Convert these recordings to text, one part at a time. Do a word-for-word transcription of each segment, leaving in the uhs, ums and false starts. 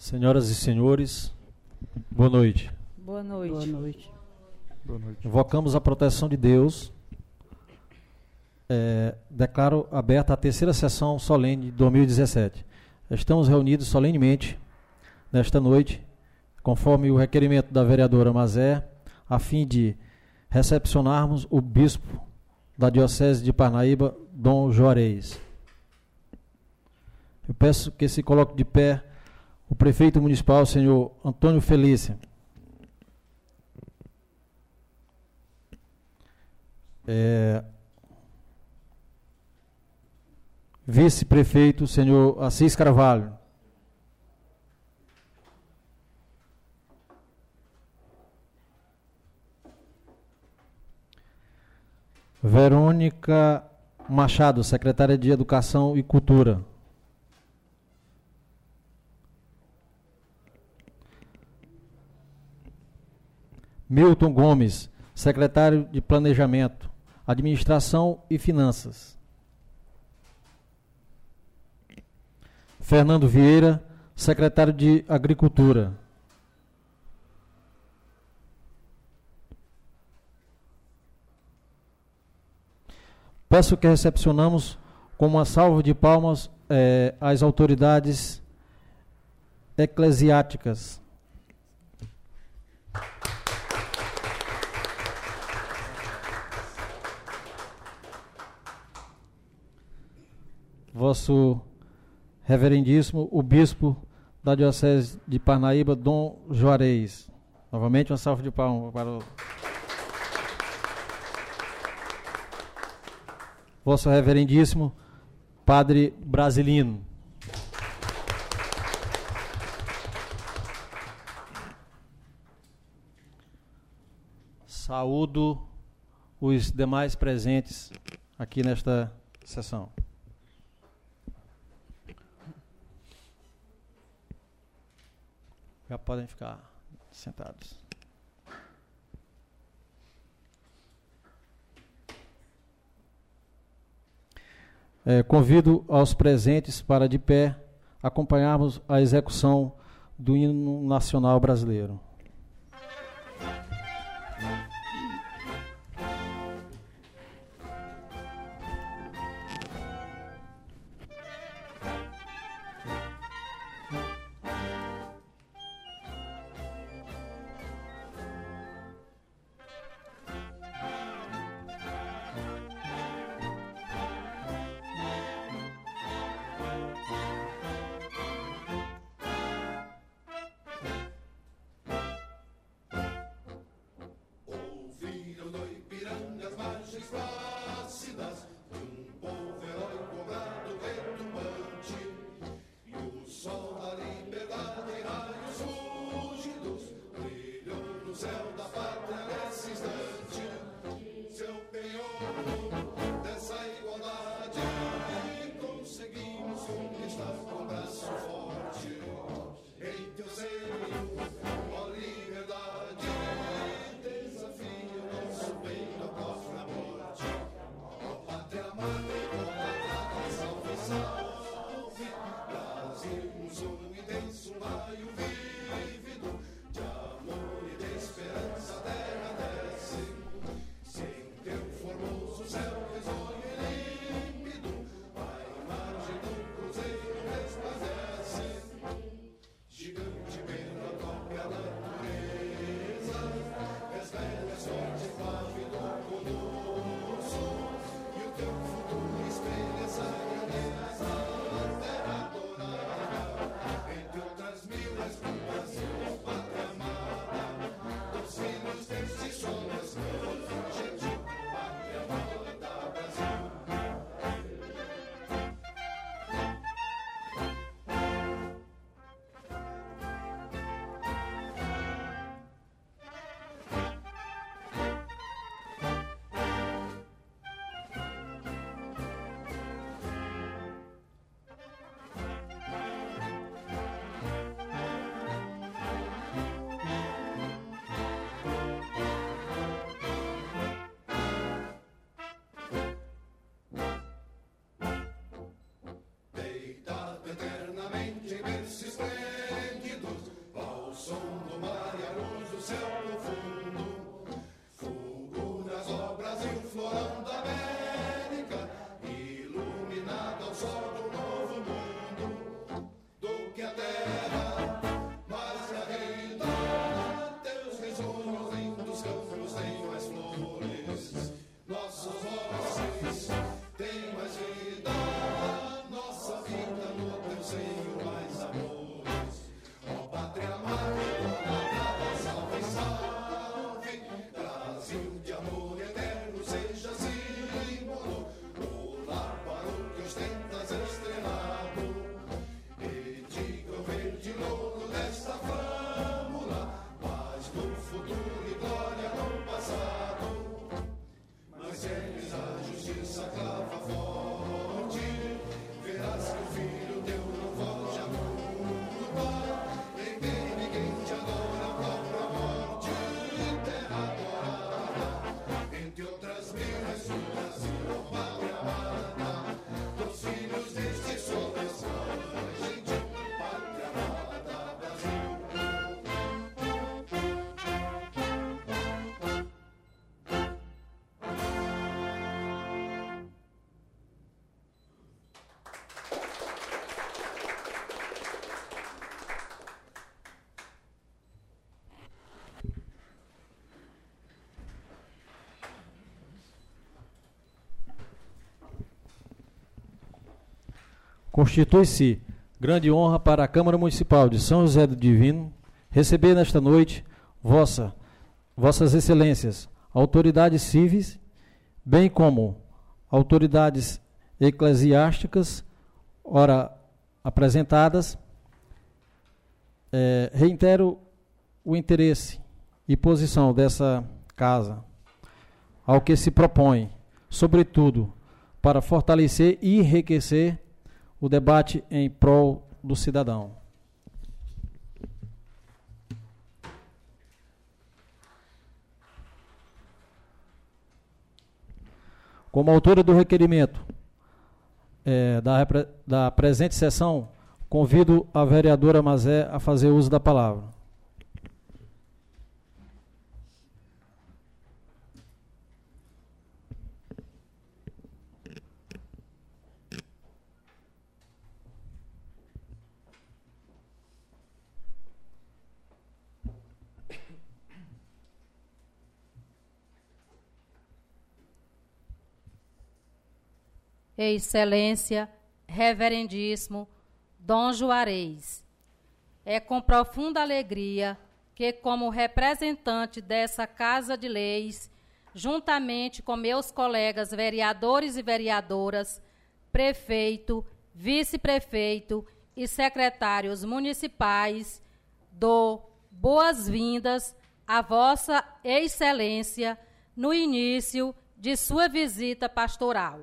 Senhoras e senhores, boa noite. Boa noite. Boa noite. Boa noite. Invocamos a proteção de Deus. É, declaro aberta a terceira sessão solene de dois mil e dezessete. Estamos reunidos solenemente nesta noite, conforme o requerimento da vereadora Mazé, a fim de recepcionarmos o bispo da Diocese de Parnaíba, Dom Juarez. Eu peço que se coloque de pé o prefeito municipal, senhor Antônio Felício. É, vice-prefeito, senhor Assis Carvalho. Verônica Machado, secretária de Educação e Cultura. Milton Gomes, secretário de Planejamento, Administração e Finanças. Fernando Vieira, secretário de Agricultura. Peço que recepcionamos com uma salva de palmas eh, as autoridades eclesiásticas. Vosso Reverendíssimo, o Bispo da Diocese de Parnaíba, Dom Juarez. Novamente uma salva de palmas para o... Vosso Reverendíssimo, Padre Brasilino. Saúdo os demais presentes aqui nesta sessão. Já podem ficar sentados. É, convido aos presentes para, de pé, acompanharmos a execução do hino nacional brasileiro. Constitui-se grande honra para a Câmara Municipal de São José do Divino receber nesta noite vossa, vossas excelências, autoridades civis, bem como autoridades eclesiásticas, ora apresentadas. É, reitero o interesse e posição dessa casa ao que se propõe, sobretudo, para fortalecer e enriquecer o debate em prol do cidadão. Como autora do requerimento é, da, da presente sessão, convido a vereadora Mazé a fazer uso da palavra. Excelência, reverendíssimo Dom Juarez, é com profunda alegria que, como representante dessa Casa de Leis, juntamente com meus colegas vereadores e vereadoras, prefeito, vice-prefeito e secretários municipais, dou boas-vindas à Vossa Excelência no início de sua visita pastoral.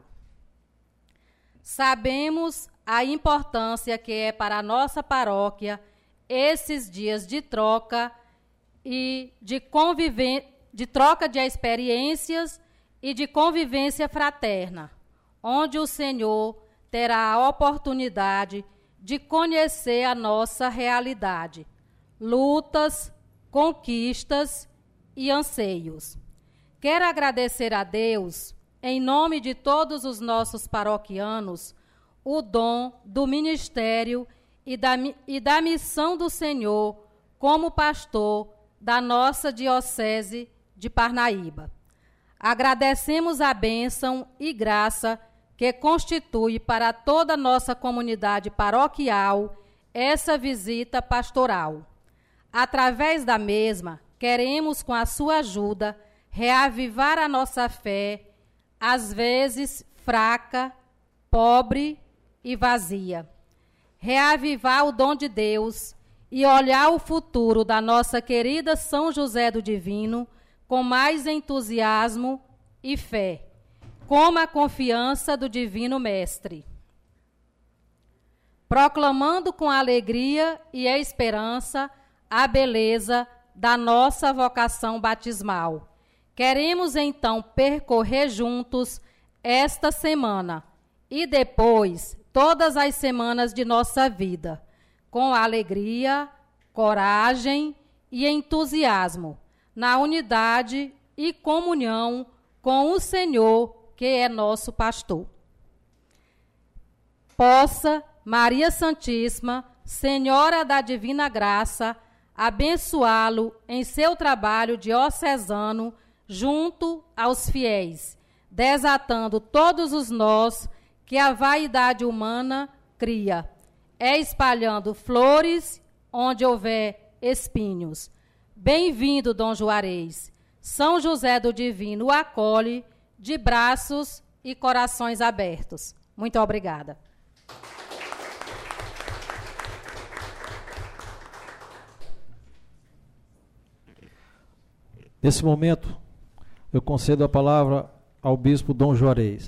Sabemos a importância que é para a nossa paróquia esses dias de troca e de, conviven- de troca de experiências e de convivência fraterna, onde o Senhor terá a oportunidade de conhecer a nossa realidade, lutas, conquistas e anseios. Quero agradecer a Deus, em nome de todos os nossos paroquianos, o dom do ministério e da, e da missão do Senhor como pastor da nossa Diocese de Parnaíba. Agradecemos a bênção e graça que constitui para toda a nossa comunidade paroquial essa visita pastoral. Através da mesma, queremos, com a sua ajuda, reavivar a nossa fé, às vezes fraca, pobre e vazia. Reavivar o dom de Deus e olhar o futuro da nossa querida São José do Divino com mais entusiasmo e fé, como a confiança do Divino Mestre. Proclamando com alegria e esperança a beleza da nossa vocação batismal. Queremos, então, percorrer juntos esta semana e depois todas as semanas de nossa vida, com alegria, coragem e entusiasmo, na unidade e comunhão com o Senhor, que é nosso pastor. Possa Maria Santíssima, Senhora da Divina Graça, abençoá-lo em seu trabalho diocesano junto aos fiéis, desatando todos os nós que a vaidade humana cria, é espalhando flores onde houver espinhos. Bem-vindo, Dom Juarez. São José do Divino o acolhe de braços e corações abertos. Muito obrigada. Nesse momento, eu concedo a palavra ao bispo Dom Juarez.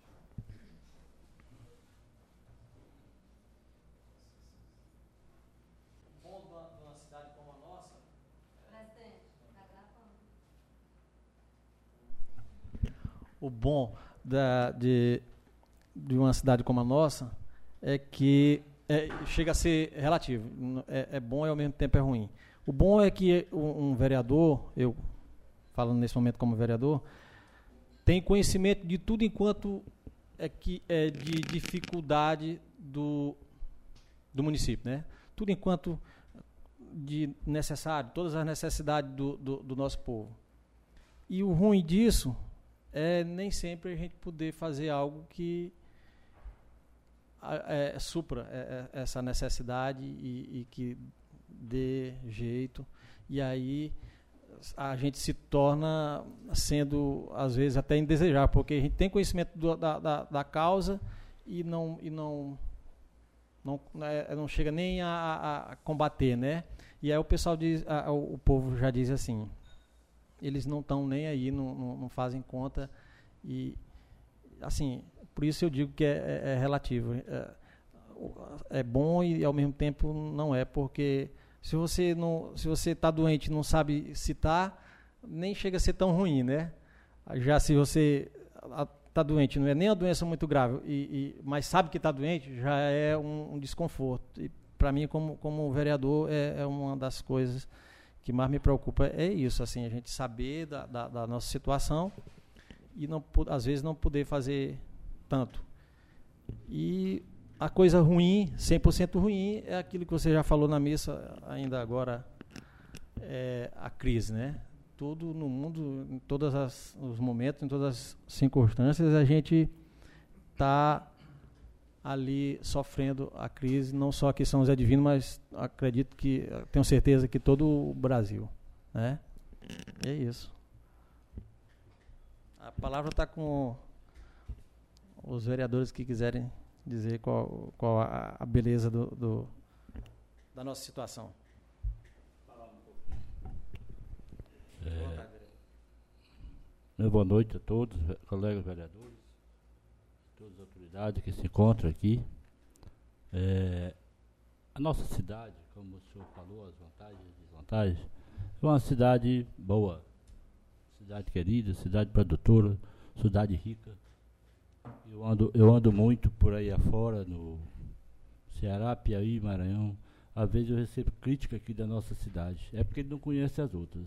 O bom da, de, de uma cidade como a nossa é que é, chega a ser relativo. É, é bom e ao mesmo tempo é ruim. O bom é que um, um vereador, eu falando nesse momento como vereador, tem conhecimento de tudo enquanto é, que, é de dificuldade do, do município, né? Tudo enquanto de necessário, todas as necessidades do, do, do nosso povo. E o ruim disso é nem sempre a gente poder fazer algo que é, supra é, é, essa necessidade e, e que dê jeito. E aí a gente se torna sendo, às vezes, até indesejável, porque a gente tem conhecimento do, da, da, da causa e não, e não, não, é, não chega nem a, a combater, né? E aí o pessoal diz, a, o povo já diz assim, eles não estão nem aí, não, não, não fazem conta, e assim, por isso eu digo que é, é, é relativo. É, é bom e ao mesmo tempo não é, porque se você não, se você está doente e não sabe citar, nem chega a ser tão ruim, né? Já se você está doente, não é nem uma doença muito grave, e, e, mas sabe que está doente, já é um, um desconforto. E para mim, como, como vereador, é, é uma das coisas que mais me preocupa, é isso, assim, a gente saber da, da, da nossa situação e não, às vezes não poder fazer tanto. E a coisa ruim, cem por cento ruim, é aquilo que você já falou na missa ainda agora, é a crise, né? Tudo no mundo, em todos os momentos, em todas as circunstâncias, a gente está ali sofrendo a crise, não só aqui em São José Divino, mas acredito que, tenho certeza que todo o Brasil, né? E é isso. A palavra está com os vereadores que quiserem dizer qual, qual a, a beleza do, do, da nossa situação. É, boa noite a todos, colegas vereadores, todas as autoridades que se encontram aqui. É, a nossa cidade, como o senhor falou, as vantagens e desvantagens, é uma cidade boa, cidade querida, cidade produtora, cidade rica. Eu ando, eu ando muito por aí afora, no Ceará, Piauí, Maranhão. Às vezes eu recebo crítica aqui da nossa cidade. É porque ele não conhece as outras.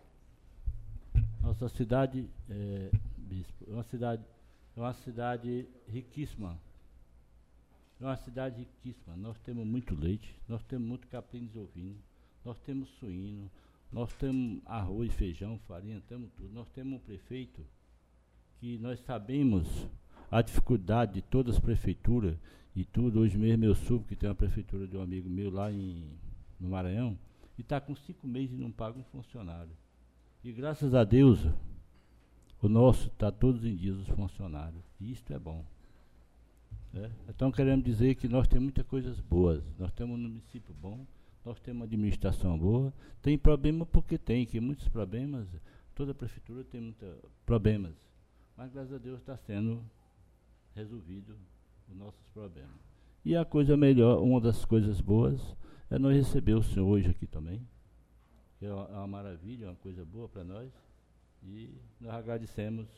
Nossa cidade, é, bispo, é uma cidade, é uma cidade riquíssima. É uma cidade riquíssima. Nós temos muito leite, nós temos muito capim de ovino, nós temos suíno, nós temos arroz, feijão, farinha, temos tudo. Nós temos um prefeito que nós sabemos a dificuldade de todas as prefeituras e tudo. Hoje mesmo eu soube que tem uma prefeitura de um amigo meu lá em, no Maranhão, e está com cinco meses e não paga um funcionário. E graças a Deus, o nosso está todos em dias os funcionários. E isto é bom. É? Então queremos dizer que nós temos muitas coisas boas. Nós temos um município bom, nós temos uma administração boa. Tem problema porque tem, que muitos problemas, toda prefeitura tem muitos problemas. Mas graças a Deus está sendo resolvido os nossos problemas. E a coisa melhor, uma das coisas boas, é nós receber o senhor hoje aqui também, que é uma, uma maravilha, uma coisa boa para nós. E nós agradecemos,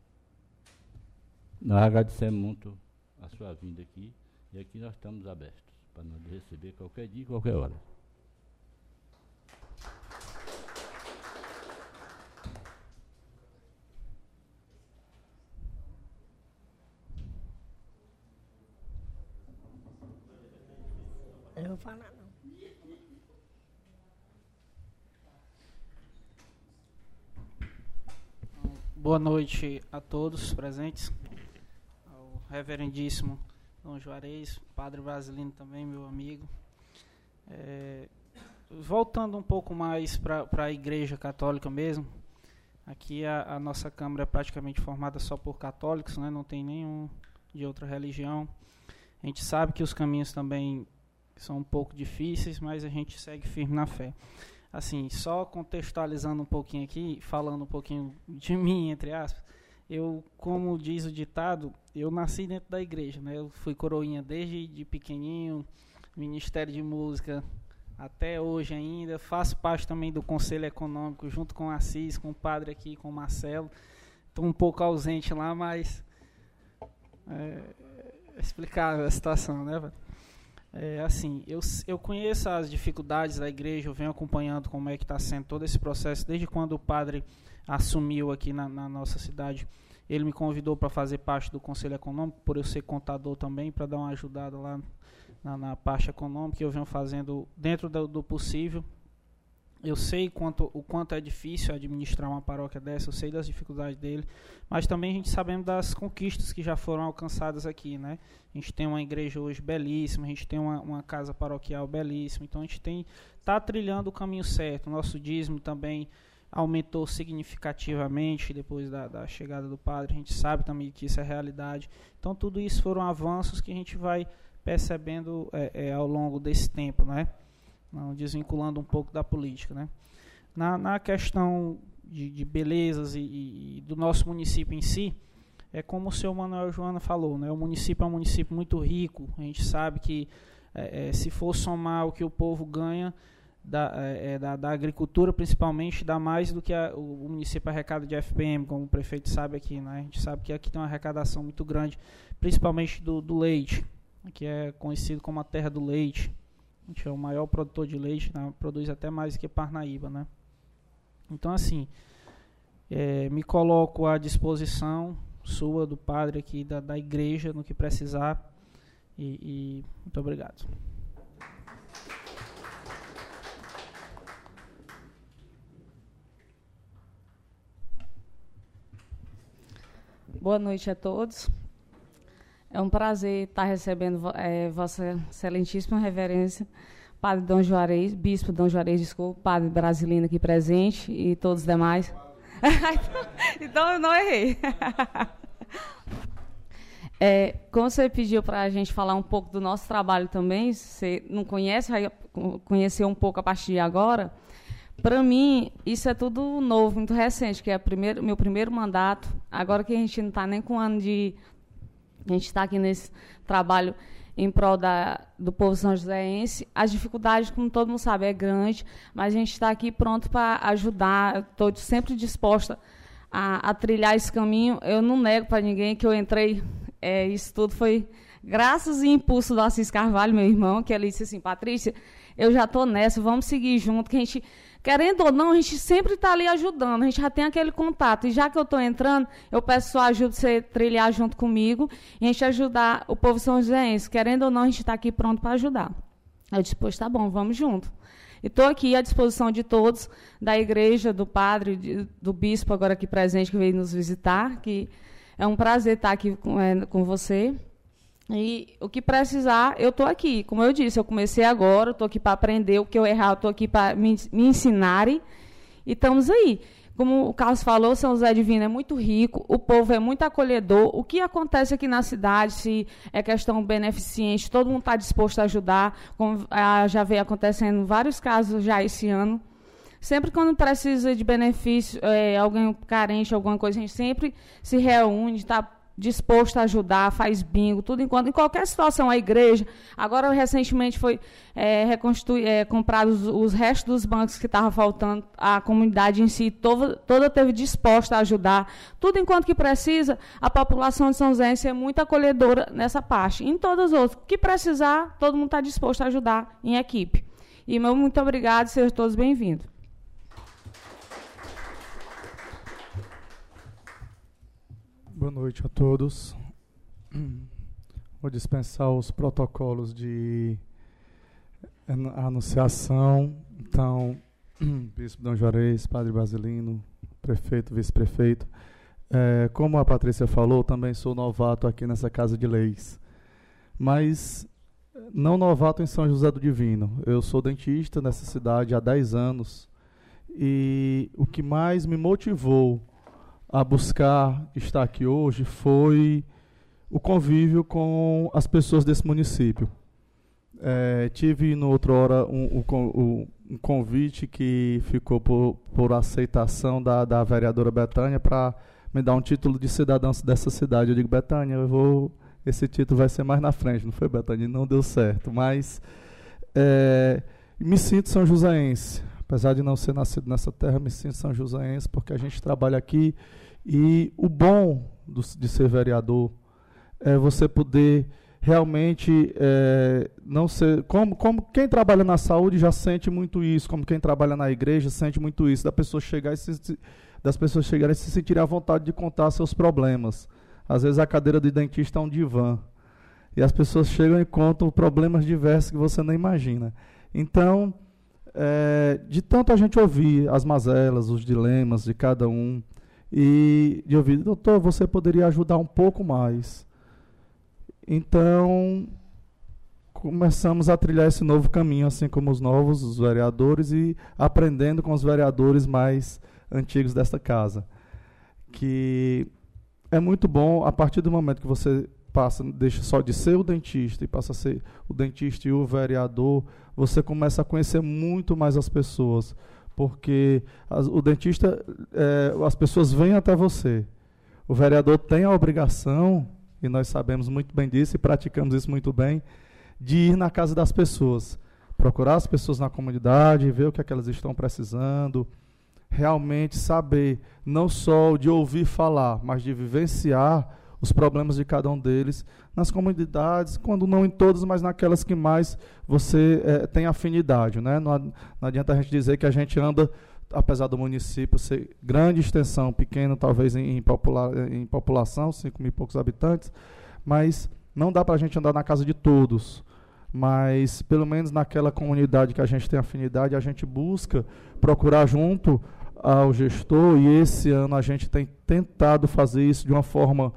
nós agradecemos muito a sua vinda aqui, e aqui nós estamos abertos para nos receber qualquer dia, qualquer hora. Eu vou falar não. Boa noite a todos presentes, ao reverendíssimo Dom Juarez, Padre Brasilino também, meu amigo. É, voltando um pouco mais para a Igreja Católica mesmo, aqui a, a nossa Câmara é praticamente formada só por católicos, né, não tem nenhum de outra religião. A gente sabe que os caminhos também são um pouco difíceis, mas a gente segue firme na fé. Assim, só contextualizando um pouquinho aqui, falando um pouquinho de mim, entre aspas, eu, como diz o ditado, eu nasci dentro da igreja, né? Eu fui coroinha desde de pequenininho, Ministério de Música até hoje ainda, faço parte também do Conselho Econômico, junto com o Assis, com o padre aqui, com o Marcelo. Estou um pouco ausente lá, mas é, é explicável a situação, né, velho? É, assim, eu, eu conheço as dificuldades da igreja, eu venho acompanhando como é que está sendo todo esse processo, desde quando o padre assumiu aqui na, na nossa cidade. Ele me convidou para fazer parte do Conselho Econômico, por eu ser contador também, para dar uma ajudada lá na, na parte econômica, que eu venho fazendo dentro do, do possível. Eu sei quanto, o quanto é difícil administrar uma paróquia dessa, eu sei das dificuldades dele, mas também a gente sabe das conquistas que já foram alcançadas aqui, né? A gente tem uma igreja hoje belíssima, a gente tem uma, uma casa paroquial belíssima, então a gente tem está trilhando o caminho certo. O nosso dízimo também aumentou significativamente depois da, da chegada do padre, a gente sabe também que isso é realidade. Então tudo isso foram avanços que a gente vai percebendo é, é, ao longo desse tempo, né? Não, desvinculando um pouco da política, né? Na, na questão de, de belezas e, e, e do nosso município em si, é como o senhor Manuel Joana falou, né? O município é um município muito rico, a gente sabe que é, é, se for somar o que o povo ganha da, é, da, da agricultura, principalmente, dá mais do que a, o, o município arrecada de F P M, como o prefeito sabe aqui, né? A gente sabe que aqui tem uma arrecadação muito grande, principalmente do, do leite, que é conhecido como a terra do leite. A gente é o maior produtor de leite, né? Produz até mais que Parnaíba, né? Então, assim, é, me coloco à disposição sua, do padre aqui, da, da igreja, no que precisar. E, e muito obrigado. Boa noite a todos. É um prazer estar recebendo é, Vossa Excelentíssima Reverência, Padre Dom Juarez, Bispo Dom Juarez, desculpa, Padre Brasilino aqui presente e todos os demais. Então eu não errei. É, como você pediu para a gente falar um pouco do nosso trabalho também, você não conhece, vai conhecer um pouco a partir de agora. Para mim, isso é tudo novo, muito recente, que é primeiro, meu primeiro mandato. Agora que a gente não está nem com um ano de... A gente está aqui nesse trabalho em prol da, do povo são-joséense. As dificuldades, como todo mundo sabe, é grande, mas a gente está aqui pronto para ajudar. Estou sempre disposta a, a trilhar esse caminho. Eu não nego para ninguém que eu entrei, é, isso tudo foi graças e impulso do Assis Carvalho, meu irmão, que ele disse assim, Patrícia, eu já estou nessa, vamos seguir junto, que a gente... Querendo ou não, a gente sempre está ali ajudando, a gente já tem aquele contato. E já que eu estou entrando, eu peço sua ajuda para você trilhar junto comigo e a gente ajudar o povo são-joséense. Querendo ou não, a gente está aqui pronto para ajudar. Eu disse, pois tá bom, vamos junto. E estou aqui à disposição de todos, da igreja, do padre, do bispo agora aqui presente, que veio nos visitar, que é um prazer estar aqui com, é, com você. E o que precisar, eu estou aqui. Como eu disse, eu comecei agora, estou aqui para aprender o que eu errar, estou aqui para me, me ensinarem. E estamos aí. Como o Carlos falou, São José Divino é muito rico, o povo é muito acolhedor. O que acontece aqui na cidade, se é questão beneficente, todo mundo está disposto a ajudar, como ah, já veio acontecendo vários casos já esse ano. Sempre quando precisa de benefício, é, alguém carente, alguma coisa, a gente sempre se reúne, está disposto a ajudar, faz bingo, tudo enquanto, em qualquer situação, a igreja, agora recentemente foi é, é, comprado os, os restos dos bancos que estavam faltando, a comunidade em si toda, toda teve disposta a ajudar, tudo enquanto que precisa, a população de São José é muito acolhedora nessa parte, em todas as outras, o que precisar, todo mundo está disposto a ajudar em equipe. E meu muito obrigado, sejam todos bem-vindos. Boa noite a todos. Vou dispensar os protocolos de anunciação. Então, Bispo Dom Juarez, Padre Brasilino, prefeito, vice-prefeito. É, como a Patrícia falou, também sou novato aqui nessa Casa de Leis. Mas não novato em São José do Divino. Eu sou dentista nessa cidade há dez anos. E o que mais me motivou a buscar estar aqui hoje foi o convívio com as pessoas desse município. É, tive, no outra hora, um, um, um convite que ficou por, por aceitação da, da vereadora Betânia para me dar um título de cidadão dessa cidade. Eu digo, Betânia, eu vou, esse título vai ser mais na frente. Não foi, Betânia? Não deu certo. Mas é, me sinto são joséense. Apesar de não ser nascido nessa terra, me sinto são joséense, porque a gente trabalha aqui. E o bom do, de ser vereador é você poder realmente é, não ser... Como, como quem trabalha na saúde já sente muito isso, como quem trabalha na igreja sente muito isso, da pessoa chegar e se, das pessoas chegarem e se sentirem à vontade de contar seus problemas. Às vezes a cadeira de dentista é um divã. E as pessoas chegam e contam problemas diversos que você não imagina. Então, é, de tanto a gente ouvir as mazelas, os dilemas de cada um, e de ouvir, doutor, você poderia ajudar um pouco mais. Então, começamos a trilhar esse novo caminho, assim como os novos, os vereadores, e aprendendo com os vereadores mais antigos desta casa. Que é muito bom, a partir do momento que você passa, deixa só de ser o dentista e passa a ser o dentista e o vereador, você começa a conhecer muito mais as pessoas, porque as, o dentista, é, as pessoas vêm até você. O vereador tem a obrigação, e nós sabemos muito bem disso e praticamos isso muito bem, de ir na casa das pessoas, procurar as pessoas na comunidade, ver o que é que elas estão precisando, realmente saber, não só de ouvir falar, mas de vivenciar os problemas de cada um deles nas comunidades, quando não em todas, mas naquelas que mais você é, tem afinidade, né? Não, não adianta a gente dizer que a gente anda, apesar do município ser grande extensão, pequeno talvez em, em, popula em população, cinco mil e poucos habitantes, mas não dá para a gente andar na casa de todos, mas pelo menos naquela comunidade que a gente tem afinidade, a gente busca procurar junto ao gestor, e esse ano a gente tem tentado fazer isso de uma forma,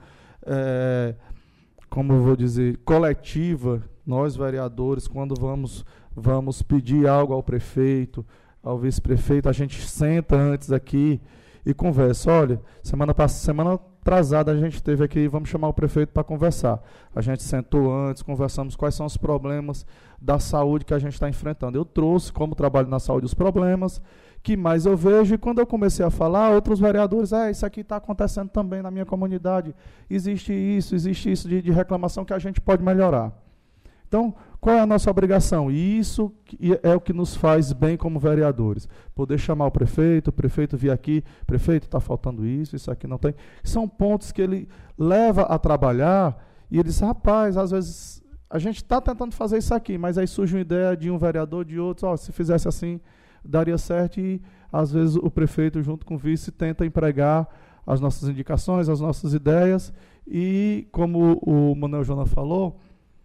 é, como eu vou dizer, coletiva. Nós, vereadores, quando vamos, vamos pedir algo ao prefeito, ao vice-prefeito, a gente senta antes aqui e conversa. Olha, semana passada, semana atrasada a gente teve aqui, vamos chamar o prefeito para conversar. A gente sentou antes, conversamos quais são os problemas da saúde que a gente está enfrentando. Eu trouxe, como trabalho na saúde, os problemas que mais eu vejo, e quando eu comecei a falar, outros vereadores, é, isso aqui está acontecendo também na minha comunidade, existe isso, existe isso de, de reclamação que a gente pode melhorar. Então, qual é a nossa obrigação? E isso é o que nos faz bem como vereadores. Poder chamar o prefeito, o prefeito vir aqui, prefeito, está faltando isso, isso aqui não tem. São pontos que ele leva a trabalhar, e ele diz, rapaz, às vezes a gente está tentando fazer isso aqui, mas aí surge uma ideia de um vereador, de outro, oh, se fizesse assim, daria certo, e às vezes o prefeito, junto com o vice, tenta empregar as nossas indicações, as nossas ideias, e como o Manuel Jonas falou,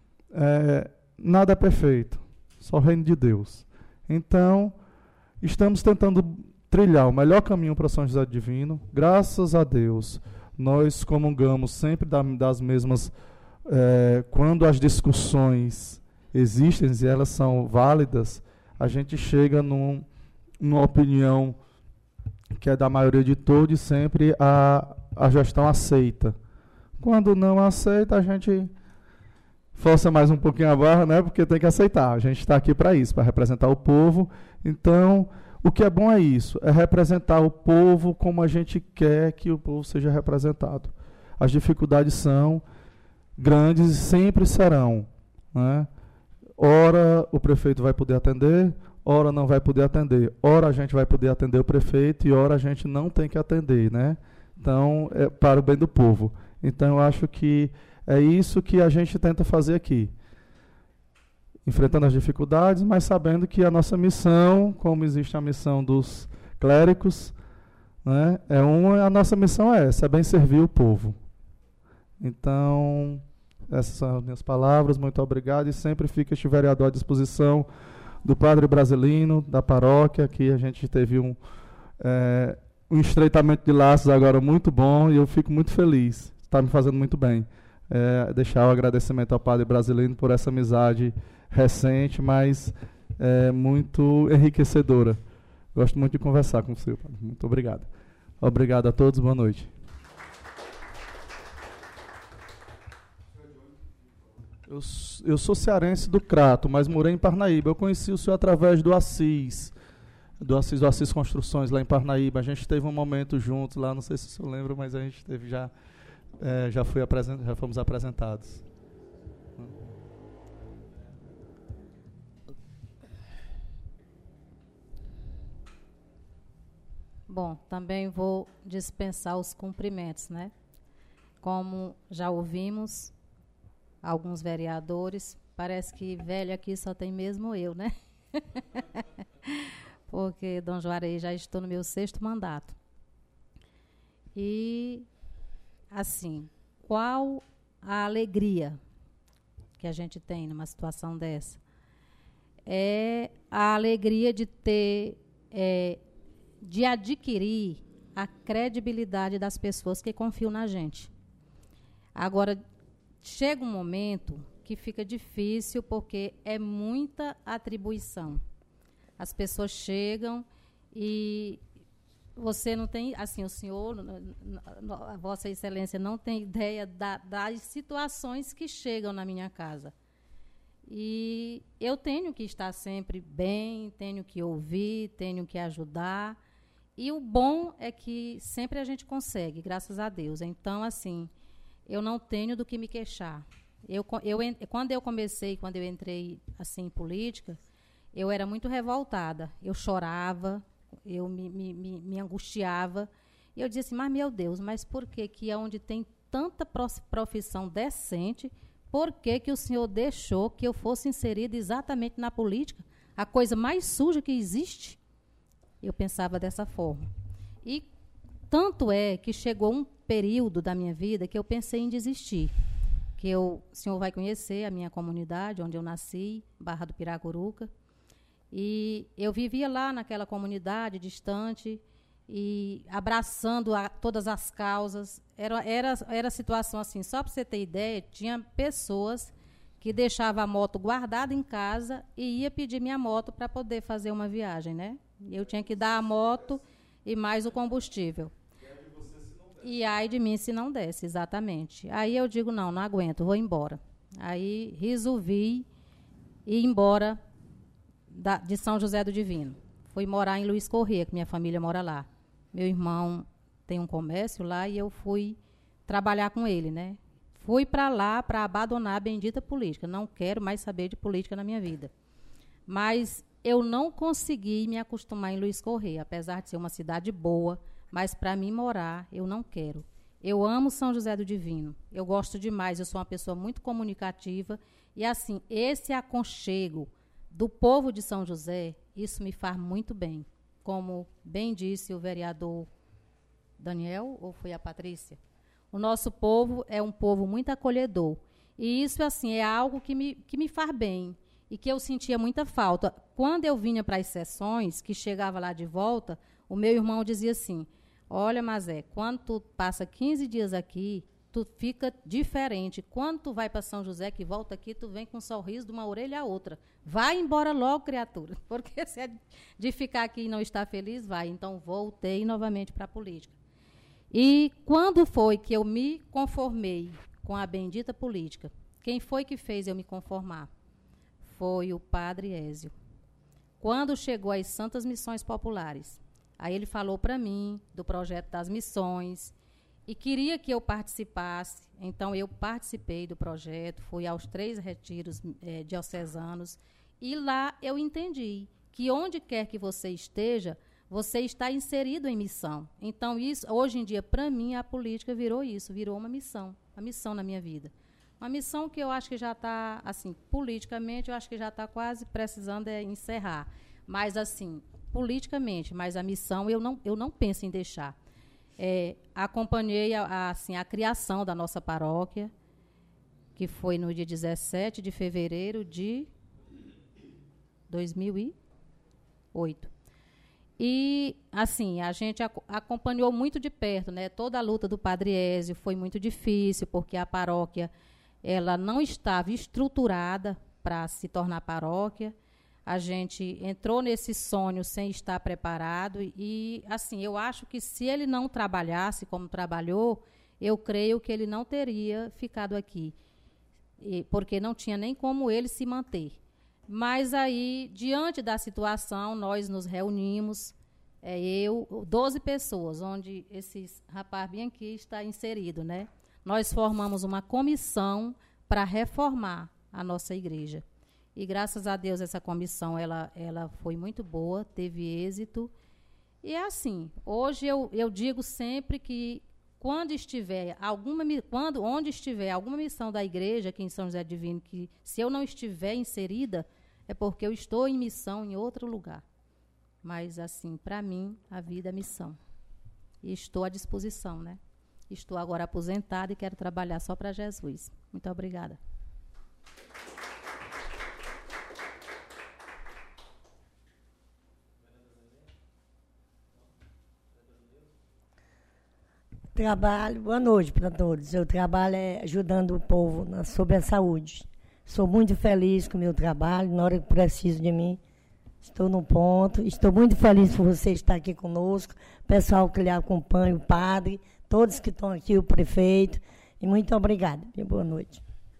é, nada é perfeito, só o reino de Deus. Então, estamos tentando trilhar o melhor caminho para São José do Divino. Graças a Deus, nós comungamos sempre da, das mesmas, é, quando as discussões existem e elas são válidas, a gente chega num, numa opinião que é da maioria de todos, e sempre a, a gestão aceita. Quando não aceita, a gente força mais um pouquinho a barra, né? Porque tem que aceitar. A gente está aqui para isso, para representar o povo. Então, o que é bom é isso, é representar o povo como a gente quer que o povo seja representado. As dificuldades são grandes e sempre serão, né? Ora o prefeito vai poder atender, ora não vai poder atender. Ora a gente vai poder atender o prefeito e ora a gente não tem que atender, né? Então, é para o bem do povo. Então, eu acho que é isso que a gente tenta fazer aqui. Enfrentando as dificuldades, mas sabendo que a nossa missão, como existe a missão dos clérigos, né, é uma, a nossa missão é essa, é bem servir o povo. Então, essas são as minhas palavras, muito obrigado, e sempre fica este vereador à disposição do Padre Brasilino, da paróquia, que a gente teve um, é, um estreitamento de laços agora muito bom, e eu fico muito feliz, está me fazendo muito bem. É, deixar o agradecimento ao Padre Brasilino por essa amizade recente, mas é, muito enriquecedora. Gosto muito de conversar com o senhor, Padre. Muito obrigado. Obrigado a todos, boa noite. Eu, eu sou cearense do Crato, mas morei em Parnaíba. Eu conheci o senhor através do Assis, do Assis, do Assis Construções, lá em Parnaíba. A gente teve um momento juntos lá, não sei se o senhor lembra, mas a gente teve já, é, já, fui apresent, já fomos apresentados. Bom, também vou dispensar os cumprimentos, né? Como já ouvimos, alguns vereadores, parece que velho aqui só tem mesmo eu, né? Porque, Dom Juarez, já estou no meu sexto mandato. E, assim, qual a alegria que a gente tem numa situação dessa? é a alegria de ter, é, de adquirir a credibilidade das pessoas que confiam na gente. Agora, chega um momento que fica difícil, porque é muita atribuição. As pessoas chegam e você não tem, assim, o senhor, a Vossa Excelência, não tem ideia da, das situações que chegam na minha casa. E eu tenho que estar sempre bem, tenho que ouvir, tenho que ajudar. E o bom é que sempre a gente consegue, graças a Deus. Então, assim, eu não tenho do que me queixar. Eu, eu, quando eu comecei, quando eu entrei assim, em política, eu era muito revoltada. Eu chorava, eu me, me, me, me angustiava. E eu disse assim, mas, meu Deus, mas por que que é onde tem tanta profissão decente, por que que o senhor deixou que eu fosse inserida exatamente na política? A coisa mais suja que existe? Eu pensava dessa forma. E tanto é que chegou um período da minha vida que eu pensei em desistir. Que eu, o senhor vai conhecer a minha comunidade, onde eu nasci, Barra do Piracuruca. E eu vivia lá naquela comunidade distante e abraçando a, todas as causas. Era, era, era situação assim, só para você ter ideia, tinha pessoas que deixavam a moto guardada em casa e ia pedir minha moto para poder fazer uma viagem, né? Eu tinha que dar a moto e mais o combustível. E ai de mim se não desse, exatamente. Aí eu digo, não, não aguento, vou embora. Aí resolvi ir embora da, de São José do Divino. Fui morar em Luiz Corrêa, que minha família mora lá. Meu irmão tem um comércio lá e eu fui trabalhar com ele, né? Fui para lá para abandonar a bendita política. Não quero mais saber de política na minha vida. Mas eu não consegui me acostumar em Luiz Corrêa, apesar de ser uma cidade boa, mas para mim morar, eu não quero. Eu amo São José do Divino. Eu gosto demais, eu sou uma pessoa muito comunicativa. E, assim, esse aconchego do povo de São José, isso me faz muito bem. Como bem disse o vereador Daniel, ou foi a Patrícia? O nosso povo é um povo muito acolhedor. E isso, assim, é algo que me, que me faz bem e que eu sentia muita falta. Quando eu vinha para as sessões, que chegava lá de volta, o meu irmão dizia assim, olha, Mazé, quando tu passa quinze dias aqui, tu fica diferente. Quando tu vai para São José, que volta aqui, tu vem com um sorriso de uma orelha à outra. Vai embora logo, criatura. Porque se é de ficar aqui e não estar feliz, vai. Então, voltei novamente para a política. E quando foi que eu me conformei com a bendita política? Quem foi que fez eu me conformar? Foi o padre Ézio. Quando chegou às Santas Missões Populares, aí ele falou para mim do projeto das missões e queria que eu participasse. Então, eu participei do projeto, fui aos três retiros eh, diocesanos e lá eu entendi que onde quer que você esteja, você está inserido em missão. Então, isso, hoje em dia, para mim, a política virou isso, virou uma missão, uma missão na minha vida. Uma missão que eu acho que já está, assim, politicamente, eu acho que já está quase precisando é, encerrar. Mas, assim, politicamente, mas a missão eu não, eu não penso em deixar. É, acompanhei a, a, assim, a criação da nossa paróquia, que foi no dia dezessete de fevereiro de dois mil e oito. E, assim, a gente ac acompanhou muito de perto, né? Toda a luta do Padre Ézio foi muito difícil, porque a paróquia ela não estava estruturada para se tornar paróquia. A gente entrou nesse sonho sem estar preparado e, assim, eu acho que se ele não trabalhasse como trabalhou, eu creio que ele não teria ficado aqui, e, porque não tinha nem como ele se manter. Mas aí, diante da situação, nós nos reunimos, é, eu, doze pessoas, onde esse rapaz bem aqui está inserido, né? Nós formamos uma comissão para reformar a nossa igreja. E, graças a Deus, essa comissão ela, ela foi muito boa, teve êxito. E é assim, hoje eu, eu digo sempre que quando estiver alguma, quando, onde estiver alguma missão da igreja aqui em São José do Divino, que se eu não estiver inserida, é porque eu estou em missão em outro lugar. Mas, assim, para mim, a vida é missão. E estou à disposição, né? Estou agora aposentada e quero trabalhar só para Jesus. Muito obrigada. Trabalho, boa noite para todos. Eu trabalho é, ajudando o povo na, sobre a saúde. Sou muito feliz com o meu trabalho, na hora que preciso de mim. Estou no ponto. Estou muito feliz por você estar aqui conosco, o pessoal que lhe acompanha, o padre, todos que estão aqui, o prefeito. E muito obrigada. E boa noite.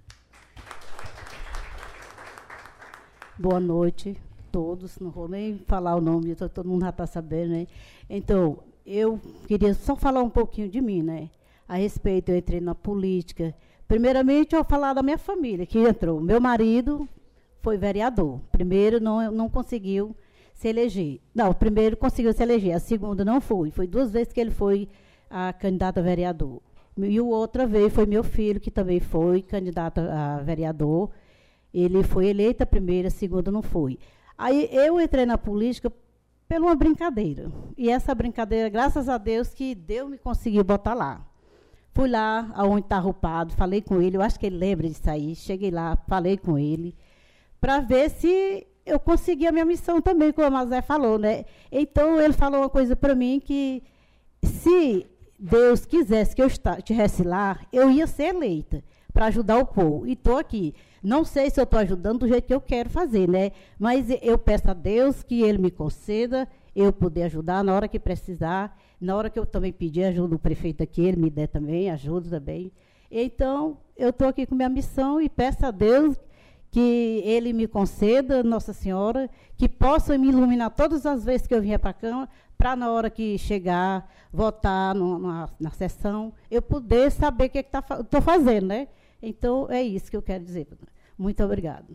Boa noite a todos. Não vou nem falar o nome, todo mundo já está sabendo, né? Então, eu queria só falar um pouquinho de mim, né? A respeito, eu entrei na política. Primeiramente, eu vou falar da minha família, que entrou. Meu marido foi vereador. Primeiro, não, não conseguiu se eleger. Não, o primeiro conseguiu se eleger, a segunda não foi. Foi duas vezes que ele foi a candidato a vereador. E o outra vez foi meu filho, que também foi candidato a vereador. Ele foi eleito a primeira, a segunda não foi. Aí eu entrei na política por uma brincadeira. E essa brincadeira, graças a Deus, que Deus me conseguiu botar lá. Fui lá, aonde está arrupado, falei com ele, eu acho que ele lembra disso aí. Cheguei lá, falei com ele, para ver se eu conseguia a minha missão também, como a Mazé falou, né? Então, ele falou uma coisa para mim que, se Deus quisesse que eu estivesse lá, eu ia ser eleita para ajudar o povo. E estou aqui. Não sei se eu estou ajudando do jeito que eu quero fazer, né? Mas eu peço a Deus que Ele me conceda eu poder ajudar na hora que precisar, na hora que eu também pedir ajuda do prefeito aqui, ele me der também, ajuda também. Então, eu estou aqui com minha missão e peço a Deus que Ele me conceda, Nossa Senhora, que possa me iluminar todas as vezes que eu vinha para a Câmara, para na hora que chegar, votar no, na, na sessão, eu poder saber o que estou é que fazendo, né? Então, é isso que eu quero dizer. Muito obrigada.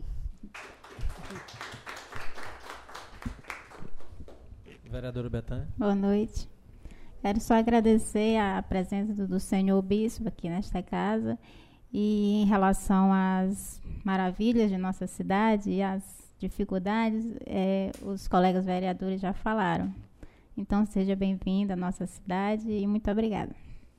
Vereadora Betânia. Boa noite. Quero só agradecer a presença do, do senhor bispo aqui nesta casa e em relação às maravilhas de nossa cidade e às dificuldades, é, os colegas vereadores já falaram. Então, seja bem-vindo à nossa cidade e muito obrigada.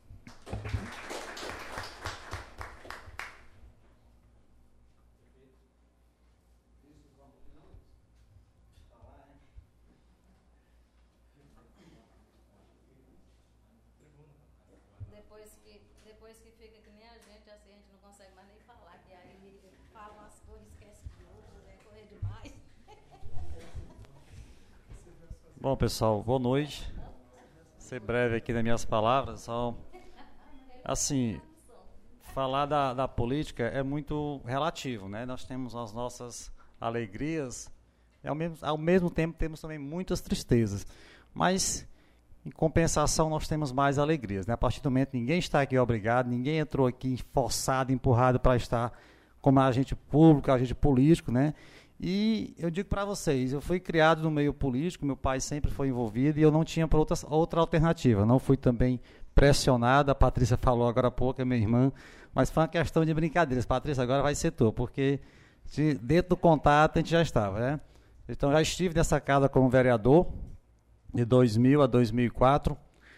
Bom, pessoal, boa noite. Vou ser breve aqui nas minhas palavras. Só, assim, falar da, da política é muito relativo, né? Nós temos as nossas alegrias, e ao mesmo, ao mesmo tempo temos também muitas tristezas. Mas, em compensação, nós temos mais alegrias, né? A partir do momento que ninguém está aqui obrigado, ninguém entrou aqui forçado, empurrado para estar como agente público, agente político, né? E eu digo para vocês, eu fui criado no meio político, meu pai sempre foi envolvido e eu não tinha outra, outra alternativa. Não fui também pressionado, a Patrícia falou agora há pouco, é minha irmã, mas foi uma questão de brincadeiras. Patrícia, agora vai ser tu, porque de, dentro do contato a gente já estava, né? Então, já estive nessa casa como vereador, de dois mil a dois mil e quatro.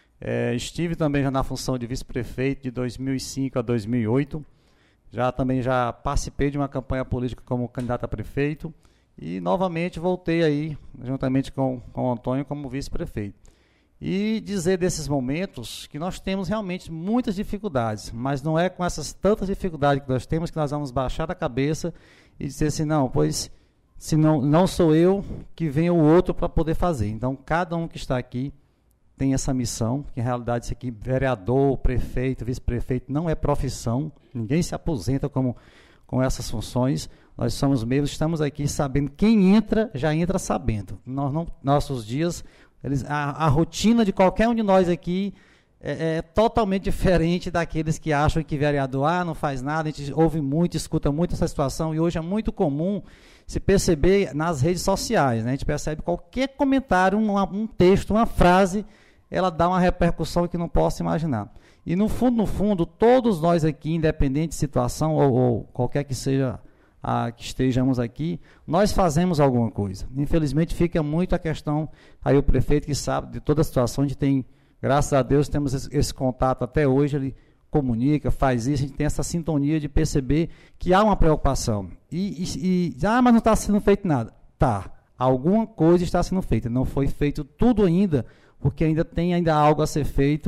É, estive também já na função de vice-prefeito de dois mil e cinco a dois mil e oito. Já também já participei de uma campanha política como candidato a prefeito e novamente voltei aí, juntamente com, com o Antônio, como vice-prefeito. E dizer desses momentos que nós temos realmente muitas dificuldades, mas não é com essas tantas dificuldades que nós temos que nós vamos baixar a cabeça e dizer assim, não, pois se não, não sou eu, que venha o outro para poder fazer. Então, cada um que está aqui tem essa missão, que em realidade isso aqui, vereador, prefeito, vice-prefeito, não é profissão, ninguém se aposenta como, com essas funções, nós somos mesmos, estamos aqui sabendo, quem entra, já entra sabendo. Nós não, nossos dias, eles, a, a rotina de qualquer um de nós aqui é, é totalmente diferente daqueles que acham que vereador, ah, não faz nada, a gente ouve muito, escuta muito essa situação, e hoje é muito comum se perceber nas redes sociais, né? A gente percebe qualquer comentário, um, um texto, uma frase, ela dá uma repercussão que não posso imaginar. E no fundo, no fundo, todos nós aqui, independente de situação ou, ou qualquer que seja a que estejamos aqui, nós fazemos alguma coisa. Infelizmente fica muito a questão, aí o prefeito que sabe de toda a situação, a gente tem, graças a Deus, temos esse, esse contato até hoje, ele comunica, faz isso, a gente tem essa sintonia de perceber que há uma preocupação. E, e, e ah, mas não está sendo feito nada. Tá, alguma coisa está sendo feita, não foi feito tudo ainda, porque ainda tem ainda algo a ser feito,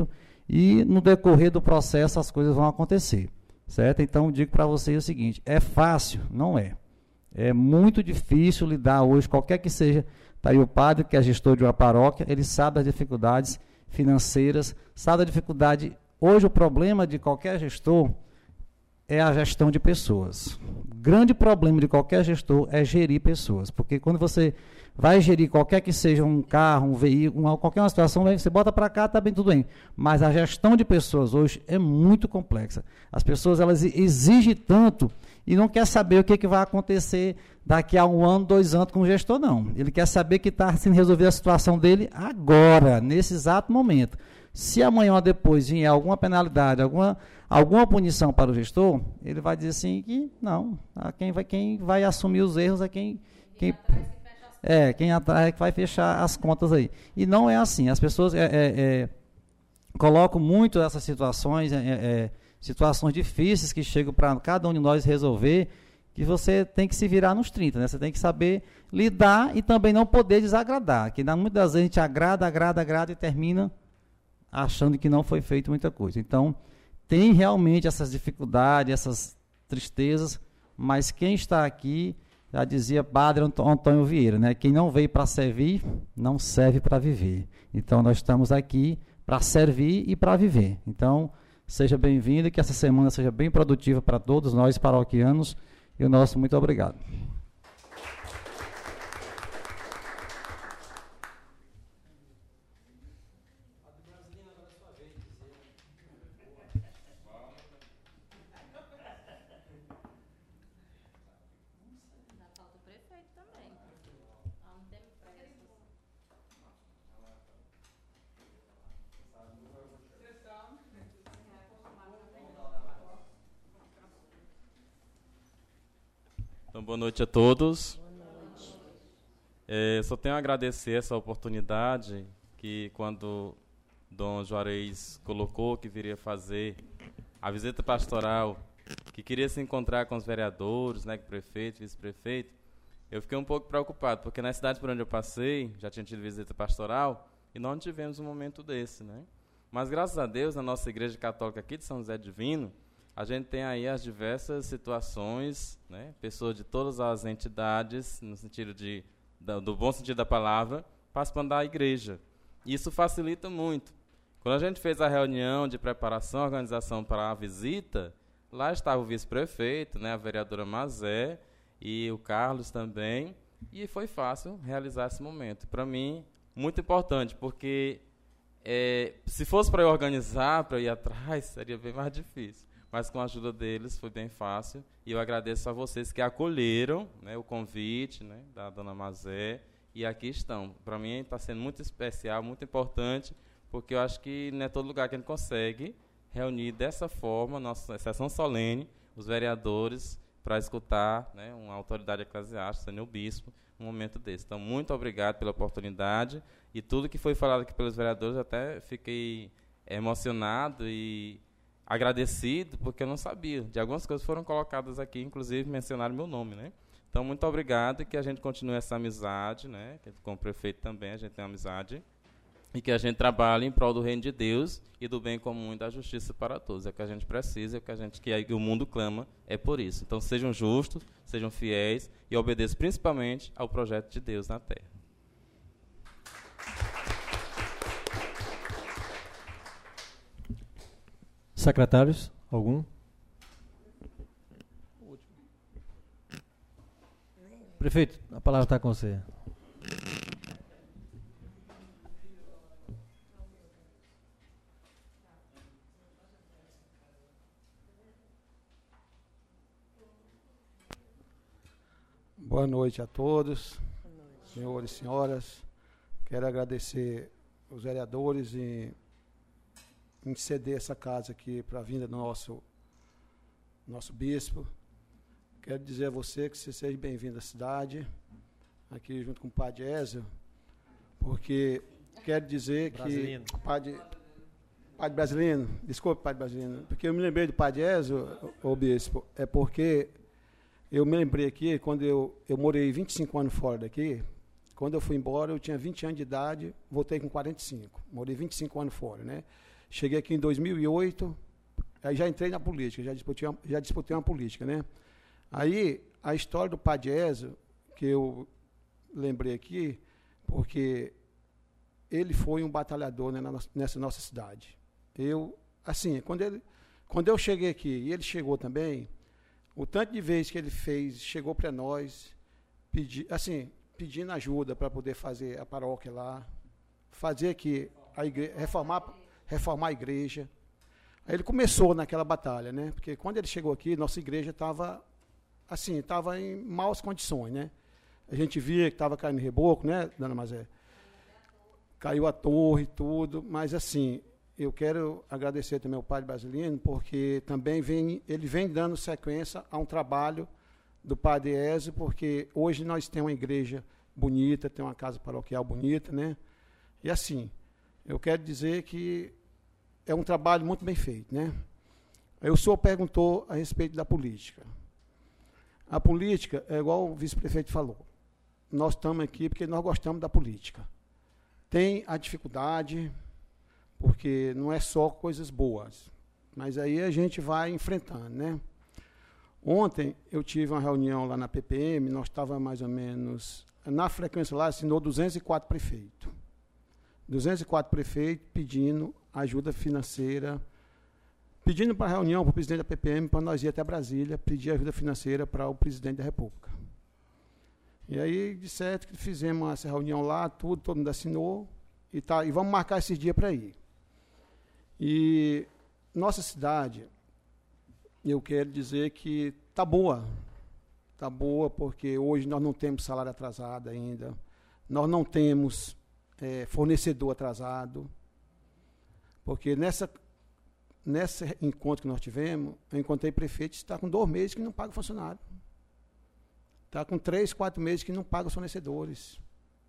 e no decorrer do processo as coisas vão acontecer, certo? Então, digo para vocês o seguinte, é fácil? Não é. É muito difícil lidar hoje, qualquer que seja, está aí o padre, que é gestor de uma paróquia, ele sabe das dificuldades financeiras, sabe da dificuldade. Hoje o problema de qualquer gestor é a gestão de pessoas. O grande problema de qualquer gestor é gerir pessoas, porque quando você vai gerir qualquer que seja um carro, um veículo, uma, qualquer uma situação, você bota para cá, está bem, tudo bem. Mas a gestão de pessoas hoje é muito complexa. As pessoas, elas exigem tanto e não quer saber o que, que vai acontecer daqui a um ano, dois anos com o gestor, não. Ele quer saber que está sendo resolvida a situação dele agora, nesse exato momento. Se amanhã ou depois vier alguma penalidade, alguma, alguma punição para o gestor, ele vai dizer assim que não, quem vai, quem vai assumir os erros é quem... quem É, quem atrás é que vai fechar as contas aí. E não é assim. As pessoas é, é, é, colocam muito essas situações, é, é, situações difíceis que chegam para cada um de nós resolver, que você tem que se virar nos trinta, né? Você tem que saber lidar e também não poder desagradar. Que muitas das vezes a gente agrada, agrada, agrada e termina achando que não foi feito muita coisa. Então, tem realmente essas dificuldades, essas tristezas, mas quem está aqui... Já dizia Padre Antônio Vieira, né? Quem não veio para servir, não serve para viver. Então, nós estamos aqui para servir e para viver. Então, seja bem-vindo e que essa semana seja bem produtiva para todos nós paroquianos. E o nosso muito obrigado. Então, boa noite a todos. Boa noite. É, só tenho a agradecer essa oportunidade que, quando Dom Juarez colocou que viria fazer a visita pastoral, que queria se encontrar com os vereadores, né, com o prefeito, vice-prefeito, eu fiquei um pouco preocupado, porque na cidade por onde eu passei, já tinha tido visita pastoral, e não tivemos um momento desse, né? Mas, graças a Deus, na nossa igreja católica aqui de São José Divino, a gente tem aí as diversas situações, né? Pessoas de todas as entidades, no sentido de, da, do bom sentido da palavra, participando da igreja. Isso facilita muito. Quando a gente fez a reunião de preparação, organização para a visita, lá estava o vice-prefeito, né, a vereadora Mazé e o Carlos também, e foi fácil realizar esse momento. Para mim, muito importante, porque é, se fosse para eu organizar, para eu ir atrás, seria bem mais difícil. Mas com a ajuda deles foi bem fácil. E eu agradeço a vocês que acolheram, né, o convite, né, da dona Mazé. E aqui estão. Para mim está sendo muito especial, muito importante, porque eu acho que não é todo lugar que a gente consegue reunir dessa forma, nossa sessão solene, os vereadores, para escutar, né, uma autoridade eclesiástica, sendo o bispo, num momento desse. Então, muito obrigado pela oportunidade. E tudo que foi falado aqui pelos vereadores, até fiquei emocionado e agradecido, porque eu não sabia. De algumas coisas foram colocadas aqui, inclusive mencionaram meu nome, né? Então, muito obrigado e que a gente continue essa amizade, né? Com o prefeito também, a gente tem uma amizade. E que a gente trabalhe em prol do reino de Deus e do bem comum e da justiça para todos. É o que a gente precisa, é o que, a gente, que o mundo clama, é por isso. Então, sejam justos, sejam fiéis e obedeçam principalmente ao projeto de Deus na terra. Secretários, algum? Prefeito, a palavra está com você. Boa noite a todos, noite. Senhores e senhoras. Quero agradecer os vereadores em, em ceder essa casa aqui para a vinda do nosso, nosso bispo. Quero dizer a você que você seja bem-vindo à cidade, aqui junto com o Padre Ézio, porque quero dizer Brasilino. que... Padre, Padre Brasilino, desculpe, Padre Brasilino, porque eu me lembrei do Padre Ézio, o, o bispo, é porque... Eu me lembrei aqui, quando eu, eu morei vinte e cinco anos fora daqui, quando eu fui embora, eu tinha vinte anos de idade, voltei com quarenta e cinco. Morei vinte e cinco anos fora, né? Cheguei aqui em dois mil e oito, aí já entrei na política, já disputei, uma, já disputei uma política, né? Aí, a história do Padre Ézio, que eu lembrei aqui, porque ele foi um batalhador, né, nessa nossa cidade. Eu, assim, quando, ele, quando eu cheguei aqui, e ele chegou também, o tanto de vezes que ele fez, chegou para nós, pedi, assim, pedindo ajuda para poder fazer a paróquia lá, fazer aqui, a igreja, reformar, reformar a igreja. Aí ele começou naquela batalha, né? Porque quando ele chegou aqui, nossa igreja estava, assim, estava em maus condições, né? A gente via que estava caindo reboco, né, dona Mazé? Caiu a torre e tudo, mas assim, eu quero agradecer também ao Padre Basilino, porque também vem, ele vem dando sequência a um trabalho do Padre Ézio, porque hoje nós temos uma igreja bonita, tem uma casa paroquial bonita, né? E assim, eu quero dizer que é um trabalho muito bem feito, né? Aí o senhor perguntou a respeito da política. A política é igual o vice-prefeito falou. Nós estamos aqui porque nós gostamos da política. Tem a dificuldade, porque não é só coisas boas, mas aí a gente vai enfrentando, né? Ontem eu tive uma reunião lá na P P M, nós estávamos mais ou menos, na frequência lá assinou duzentos e quatro prefeitos. duzentos e quatro prefeitos pedindo ajuda financeira, pedindo para a reunião, para o presidente da P P M, para nós ir até Brasília, pedir ajuda financeira para o presidente da República. E aí, de certo, que fizemos essa reunião lá, tudo, todo mundo assinou, e, tá, e vamos marcar esse dia para ir. E nossa cidade, eu quero dizer que está boa, está boa, porque hoje nós não temos salário atrasado ainda, nós não temos é, fornecedor atrasado, porque nessa, nesse encontro que nós tivemos, eu encontrei prefeito que está com dois meses que não paga funcionário. Está com três, quatro meses que não paga os fornecedores.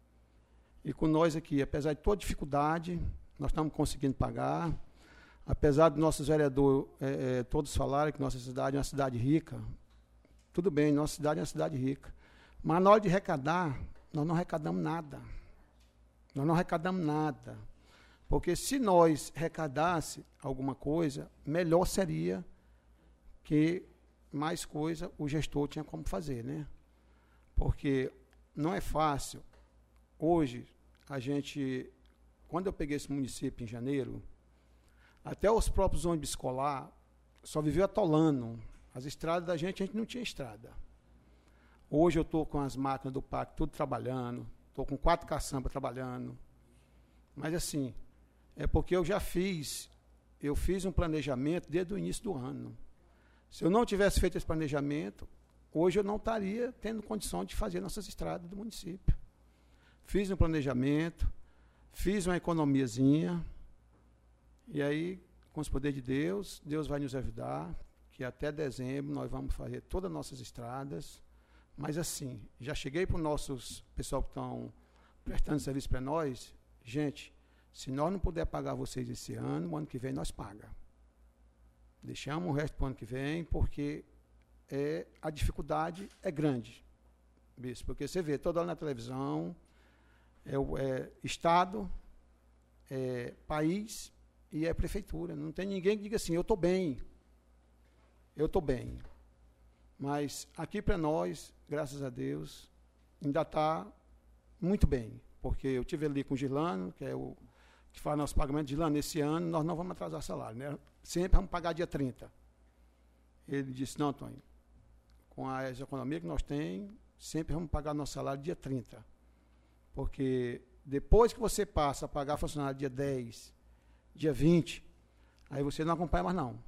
E com nós aqui, apesar de toda dificuldade, nós estamos conseguindo pagar. Apesar dos nossos vereadores é, é, todos falarem que nossa cidade é uma cidade rica, tudo bem, nossa cidade é uma cidade rica. Mas na hora de arrecadar, nós não arrecadamos nada. Nós não arrecadamos nada. Porque se nós arrecadasse alguma coisa, melhor seria que mais coisa o gestor tinha como fazer, né? Porque não é fácil. Hoje, a gente, quando eu peguei esse município em janeiro, até os próprios ônibus escolar só viveu atolando. As estradas da gente, a gente não tinha estrada. Hoje eu estou com as máquinas do P A C tudo trabalhando, estou com quatro caçambas trabalhando. Mas assim, é porque eu já fiz, eu fiz um planejamento desde o início do ano. Se eu não tivesse feito esse planejamento, hoje eu não estaria tendo condição de fazer nossas estradas do município. Fiz um planejamento, fiz uma economiazinha, e aí, com os poderes de Deus, Deus vai nos ajudar, que até dezembro nós vamos fazer todas as nossas estradas. Mas assim, já cheguei para o nossos pessoal que estão prestando serviço para nós, gente, se nós não puder pagar vocês esse ano, o ano que vem nós paga. Deixamos o resto para o ano que vem, porque é, a dificuldade é grande, bispo, porque você vê toda hora na televisão, é, o, é Estado, é país e é prefeitura. Não tem ninguém que diga assim, eu estou bem, eu estou bem. Mas aqui para nós, graças a Deus, ainda está muito bem, porque eu estive ali com o Gilano, que é o que faz nosso pagamento. Gilano, esse ano nós não vamos atrasar salário, né? Sempre vamos pagar dia trinta. Ele disse, não, Antônio, com a economia que nós temos, sempre vamos pagar nosso salário dia trinta. Porque depois que você passa a pagar funcionário dia dez, dia vinte, aí você não acompanha mais não.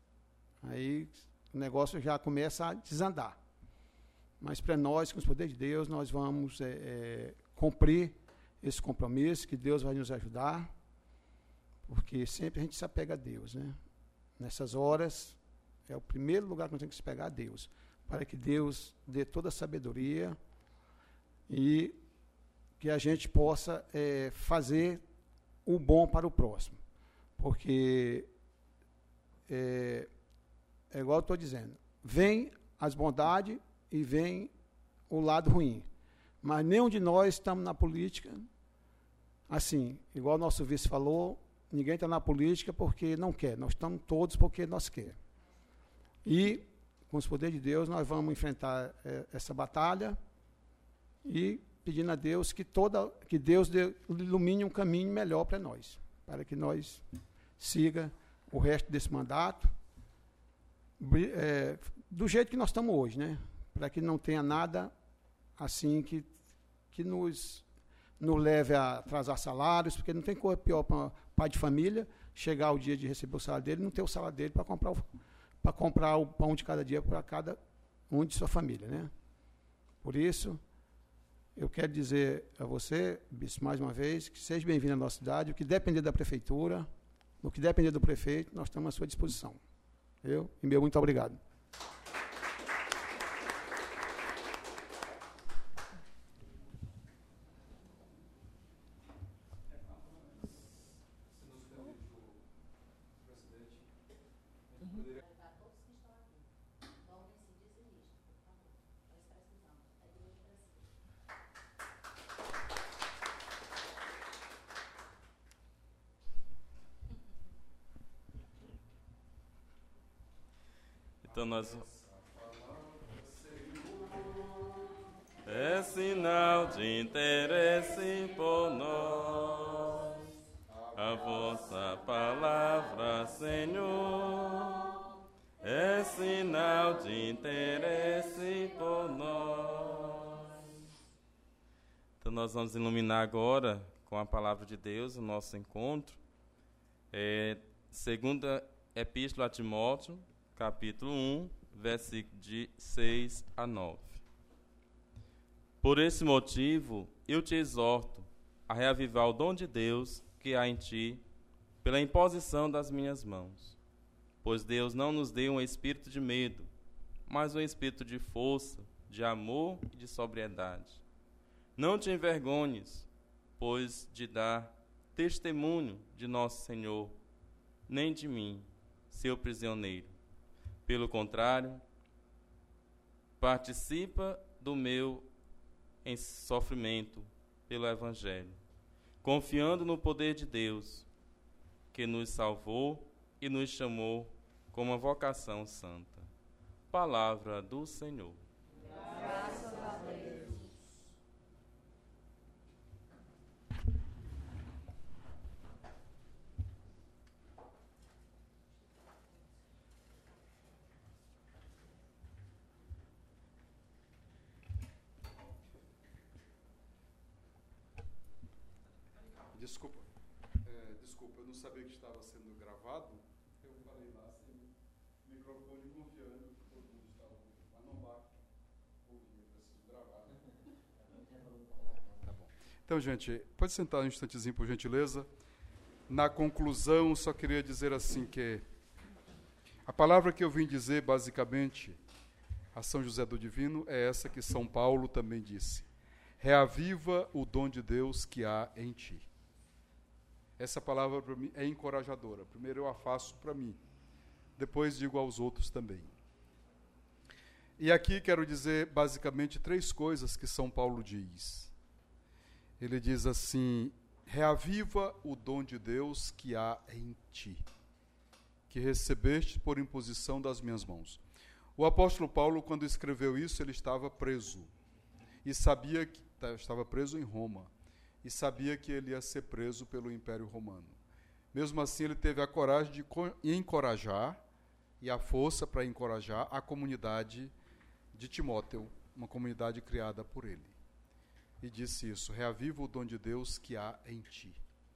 Aí o negócio já começa a desandar. Mas para nós, com os poderes de Deus, nós vamos é, é, cumprir esse compromisso, que Deus vai nos ajudar, porque sempre a gente se apega a Deus, né? Nessas horas, é o primeiro lugar que nós temos que se pegar a Deus, para que Deus dê toda a sabedoria e que a gente possa é, fazer o bom para o próximo. Porque, é, é igual eu estou dizendo, vem as bondades e vem o lado ruim. Mas nenhum de nós estamos na política, assim, igual o nosso vice falou, ninguém está na política porque não quer, nós estamos todos porque nós queremos. E, com os poderes de Deus, nós vamos enfrentar é, essa batalha e pedindo a Deus que, toda, que Deus dê, ilumine um caminho melhor para nós, para que nós siga o resto desse mandato é, do jeito que nós estamos hoje, né? Para que não tenha nada assim que, que nos, nos leve a atrasar salários, porque não tem coisa pior para pai de família chegar o dia de receber o salário dele e não ter o salário dele para comprar o, para comprar o pão de cada dia para cada um de sua família, né? Por isso, eu quero dizer a você, bispo, mais uma vez, que seja bem-vindo à nossa cidade. O que depender da prefeitura, o que depender do prefeito, nós estamos à sua disposição. Eu e meu muito obrigado. Então nós... É sinal de interesse por nós, a vossa palavra, Senhor. É sinal de interesse por nós. Então nós vamos iluminar agora, com a palavra de Deus, o nosso encontro. É, segunda Epístola a Timóteo, capítulo um, versículo de seis a nove. Por esse motivo, eu te exorto a reavivar o dom de Deus que há em ti, pela imposição das minhas mãos. Pois Deus não nos deu um espírito de medo, mas um espírito de força, de amor e de sobriedade. Não te envergonhes, pois de dar testemunho de nosso Senhor, nem de mim, seu prisioneiro. Pelo contrário, participa do meu em sofrimento pelo Evangelho, confiando no poder de Deus, que nos salvou e nos chamou com uma vocação santa. Palavra do Senhor. Graças a Deus. Desculpa, é, desculpa, eu não sabia que estava sendo gravado. Eu falei lá sem microfone, confiando que todo mundo estava ouvindo, mas não vai ouvir, eu preciso gravar. Tá bom. Então, gente, pode sentar um instantezinho, por gentileza. Na conclusão, só queria dizer assim que a palavra que eu vim dizer, basicamente, a São José do Divino, é essa que São Paulo também disse. Reaviva o dom de Deus que há em ti. Essa palavra para mim é encorajadora. Primeiro eu a faço para mim, depois digo aos outros também. E aqui quero dizer basicamente três coisas que São Paulo diz. Ele diz assim: reaviva o dom de Deus que há em ti, que recebeste por imposição das minhas mãos. O apóstolo Paulo, quando escreveu isso, ele estava preso. E sabia que estava preso em Roma. E sabia que ele ia ser preso pelo Império Romano. Mesmo assim, ele teve a coragem de encorajar e a força para encorajar a comunidade de Timóteo, uma comunidade criada por ele. E disse isso: reaviva o dom de Deus que há em ti.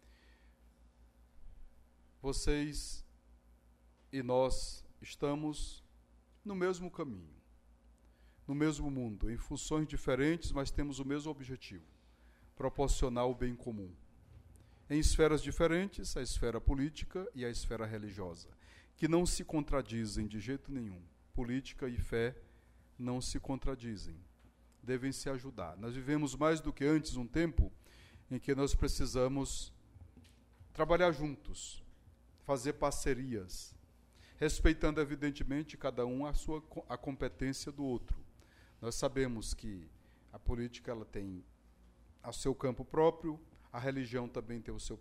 Vocês e nós estamos no mesmo caminho, no mesmo mundo, em funções diferentes, mas temos o mesmo objetivo: proporcionar o bem comum. Em esferas diferentes, a esfera política e a esfera religiosa, que não se contradizem de jeito nenhum. Política e fé não se contradizem, devem se ajudar. Nós vivemos mais do que antes um tempo em que nós precisamos trabalhar juntos, fazer parcerias, respeitando evidentemente cada um a sua a competência do outro. Nós sabemos que a política ela tem ao seu campo próprio, a religião também tem o seu próprio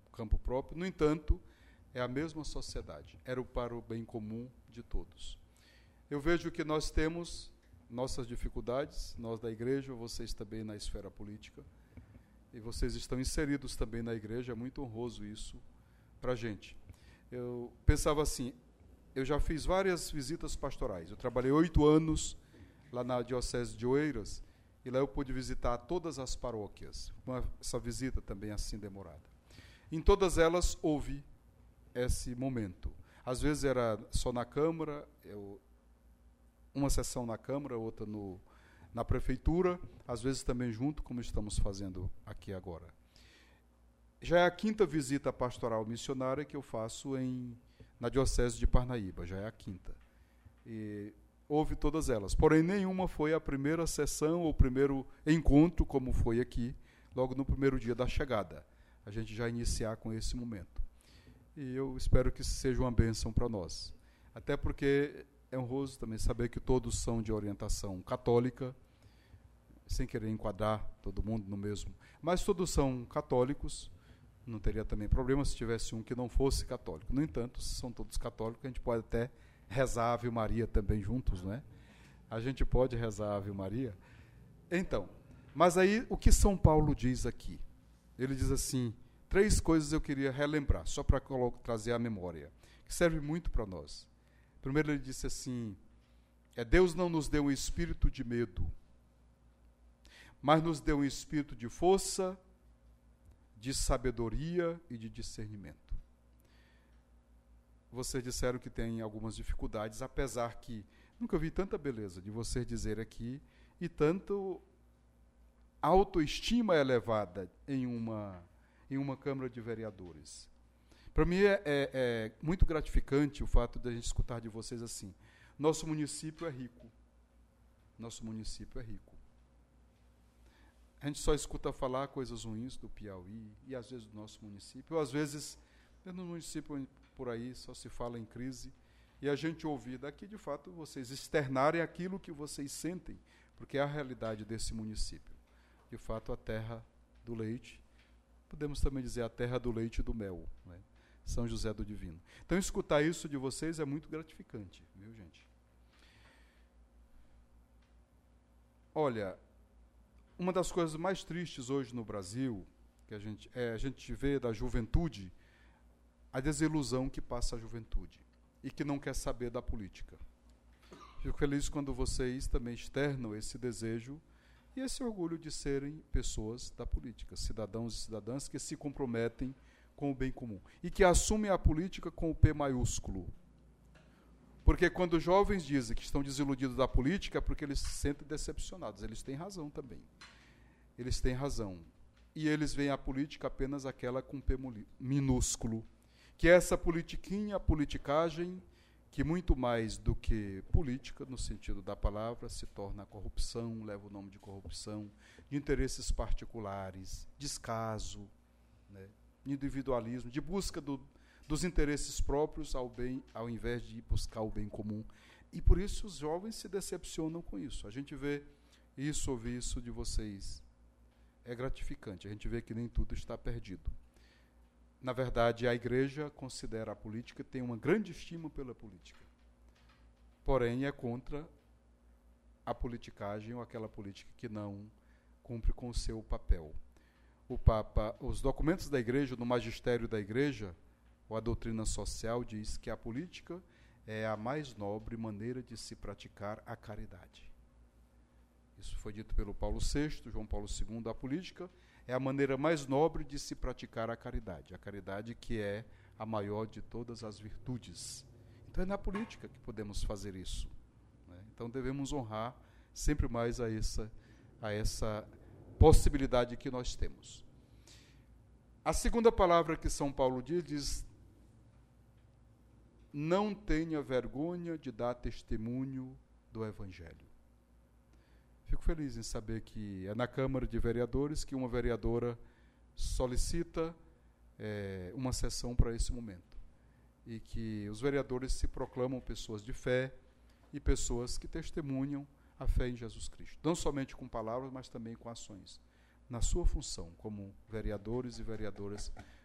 campo próprio. No entanto, é a mesma sociedade. Era para o bem comum de todos. Eu vejo que nós temos nossas dificuldades, nós da igreja, vocês também na esfera política, e vocês estão inseridos também na igreja, é muito honroso isso para a gente. Eu pensava assim, eu já fiz várias visitas pastorais, eu trabalhei oito anos lá na Diocese de Oeiras, e lá eu pude visitar todas as paróquias, uma, essa visita também assim demorada. Em todas elas houve esse momento. Às vezes era só na Câmara, eu, uma sessão na Câmara, outra no, na Prefeitura, às vezes também junto, como estamos fazendo aqui agora. Já é a quinta visita pastoral missionária que eu faço em, na Diocese de Parnaíba, já é a quinta. E houve todas elas, porém nenhuma foi a primeira sessão ou o primeiro encontro, como foi aqui, logo no primeiro dia da chegada. A gente já iniciar com esse momento. E eu espero que seja uma bênção para nós. Até porque é honroso também saber que todos são de orientação católica, sem querer enquadrar todo mundo no mesmo. Mas todos são católicos, não teria também problema se tivesse um que não fosse católico. No entanto, se são todos católicos, a gente pode até rezar a Ave Maria também juntos, não é? A gente pode rezar a Ave Maria. Então, mas aí o que São Paulo diz aqui? Ele diz assim, três coisas eu queria relembrar, só para trazer à memória, que serve muito para nós. Primeiro ele disse assim, é, Deus não nos deu um espírito de medo, mas nos deu um espírito de força, de sabedoria e de discernimento. Vocês disseram que tem algumas dificuldades, apesar que nunca vi tanta beleza de vocês dizer aqui, e tanto autoestima elevada em uma, em uma Câmara de Vereadores. Para mim é, é, é muito gratificante o fato de a gente escutar de vocês assim, nosso município é rico, nosso município é rico. A gente só escuta falar coisas ruins do Piauí, e às vezes do nosso município, ou às vezes, no município por aí só se fala em crise, e a gente ouvir daqui, de fato, vocês externarem aquilo que vocês sentem, porque é a realidade desse município. De fato, a terra do leite, podemos também dizer a terra do leite e do mel, né? São José do Divino. Então, escutar isso de vocês é muito gratificante, viu, gente? Olha, uma das coisas mais tristes hoje no Brasil, que a gente, é, a gente vê da juventude, a desilusão que passa a juventude e que não quer saber da política. Fico feliz quando vocês também externam esse desejo e esse orgulho de serem pessoas da política, cidadãos e cidadãs que se comprometem com o bem comum e que assumem a política com o P maiúsculo. Porque quando os jovens dizem que estão desiludidos da política, é porque eles se sentem decepcionados. Eles têm razão também. Eles têm razão. E eles veem a política apenas aquela com P minúsculo, que é essa politiquinha, a politicagem, que muito mais do que política, no sentido da palavra, se torna corrupção, leva o nome de corrupção, de interesses particulares, descaso, né, individualismo, de busca do, dos interesses próprios ao bem, ao invés de ir buscar o bem comum. E por isso os jovens se decepcionam com isso. A gente vê isso, ouvir isso de vocês. É gratificante, a gente vê que nem tudo está perdido. Na verdade, a igreja considera a política, tem uma grande estima pela política. Porém, é contra a politicagem ou aquela política que não cumpre com o seu papel. O Papa, os documentos da igreja, no magistério da igreja, ou a doutrina social, diz que a política é a mais nobre maneira de se praticar a caridade. Isso foi dito pelo Paulo sexto, João Paulo segundo, a política é a maneira mais nobre de se praticar a caridade, a caridade que é a maior de todas as virtudes. Então é na política que podemos fazer isso, né? Então devemos honrar sempre mais a essa, a essa possibilidade que nós temos. A segunda palavra que São Paulo diz, diz: não tenha vergonha de dar testemunho do Evangelho. Fico feliz em saber que é na Câmara de Vereadores que uma vereadora solicita é, uma sessão para esse momento. E que os vereadores se proclamam pessoas de fé e pessoas que testemunham a fé em Jesus Cristo. Não somente com palavras, mas também com ações. Na sua função como vereadores e vereadoras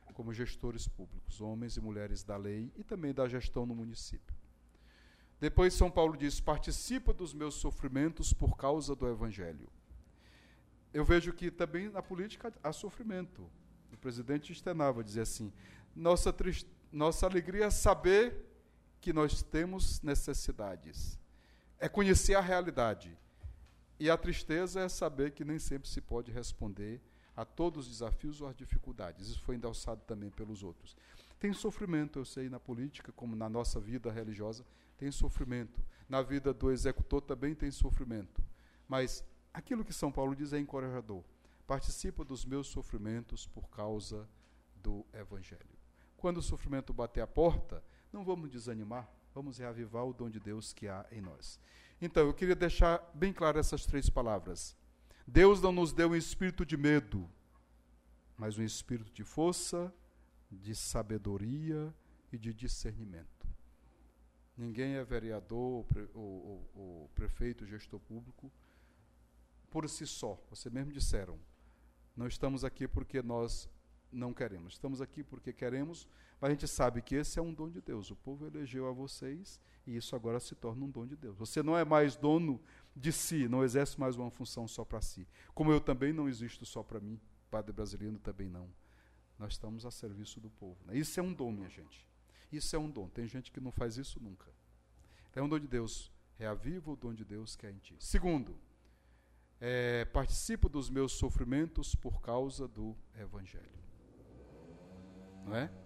como gestores públicos, homens e mulheres da lei e também da gestão no município. Depois São Paulo diz, participa dos meus sofrimentos por causa do Evangelho. Eu vejo que também na política há sofrimento. O presidente externava, dizia assim, nossa, trist... nossa alegria é saber que nós temos necessidades, é conhecer a realidade. E a tristeza é saber que nem sempre se pode responder a todos os desafios ou as dificuldades. Isso foi endossado também pelos outros. Tem sofrimento, eu sei, na política, como na nossa vida religiosa, tem sofrimento. Na vida do executor também tem sofrimento. Mas aquilo que São Paulo diz é encorajador. Participa dos meus sofrimentos por causa do Evangelho. Quando o sofrimento bater a porta, não vamos desanimar, vamos reavivar o dom de Deus que há em nós. Então, eu queria deixar bem claro essas três palavras. Deus não nos deu um espírito de medo, mas um espírito de força, de sabedoria e de discernimento. Ninguém é vereador, ou, ou, ou prefeito, gestor público, por si só. Vocês mesmo disseram. Não estamos aqui porque nós não queremos. Estamos aqui porque queremos, mas a gente sabe que esse é um dom de Deus. O povo elegeu a vocês e isso agora se torna um dom de Deus. Você não é mais dono de si, não exerce mais uma função só para si. Como eu também não existo só para mim, Padre Brasilino também não. Nós estamos a serviço do povo. Né? Isso é um dom, minha gente. Isso é um dom. Tem gente que não faz isso nunca. É um dom de Deus. Reaviva o dom de Deus que é em ti. Segundo, é, participo dos meus sofrimentos por causa do Evangelho. Não é?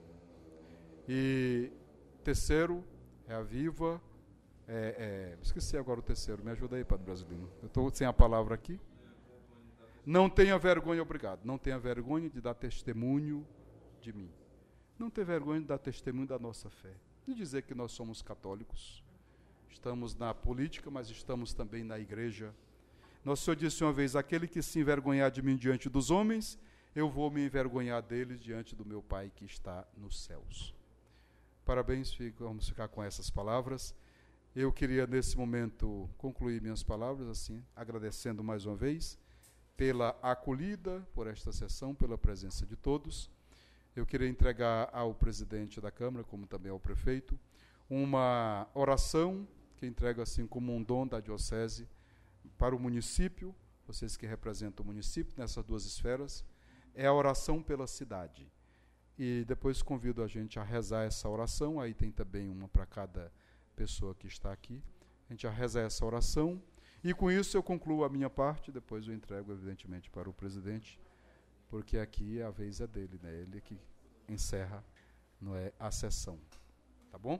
E terceiro, reaviva. É, é, esqueci agora o terceiro. Me ajuda aí, Padre Brasilino. Eu estou sem a palavra aqui. Não tenha vergonha, obrigado. Não tenha vergonha de dar testemunho de mim. Não ter vergonha de dar testemunho da nossa fé. De dizer que nós somos católicos. Estamos na política, mas estamos também na igreja. Nosso Senhor disse uma vez, aquele que se envergonhar de mim diante dos homens, eu vou me envergonhar deles diante do meu Pai que está nos céus. Parabéns, fico, vamos ficar com essas palavras. Eu queria, nesse momento, concluir minhas palavras, assim, agradecendo mais uma vez pela acolhida, por esta sessão, pela presença de todos. Eu queria entregar ao presidente da Câmara, como também ao prefeito, uma oração que entrego assim como um dom da Diocese para o município, vocês que representam o município nessas duas esferas, é a oração pela cidade. E depois convido a gente a rezar essa oração, aí tem também uma para cada pessoa que está aqui. A gente a rezar essa oração, e com isso eu concluo a minha parte, depois eu entrego, evidentemente, para o presidente, porque aqui a vez é dele, né? Ele que encerra, não é, a sessão. Tá bom?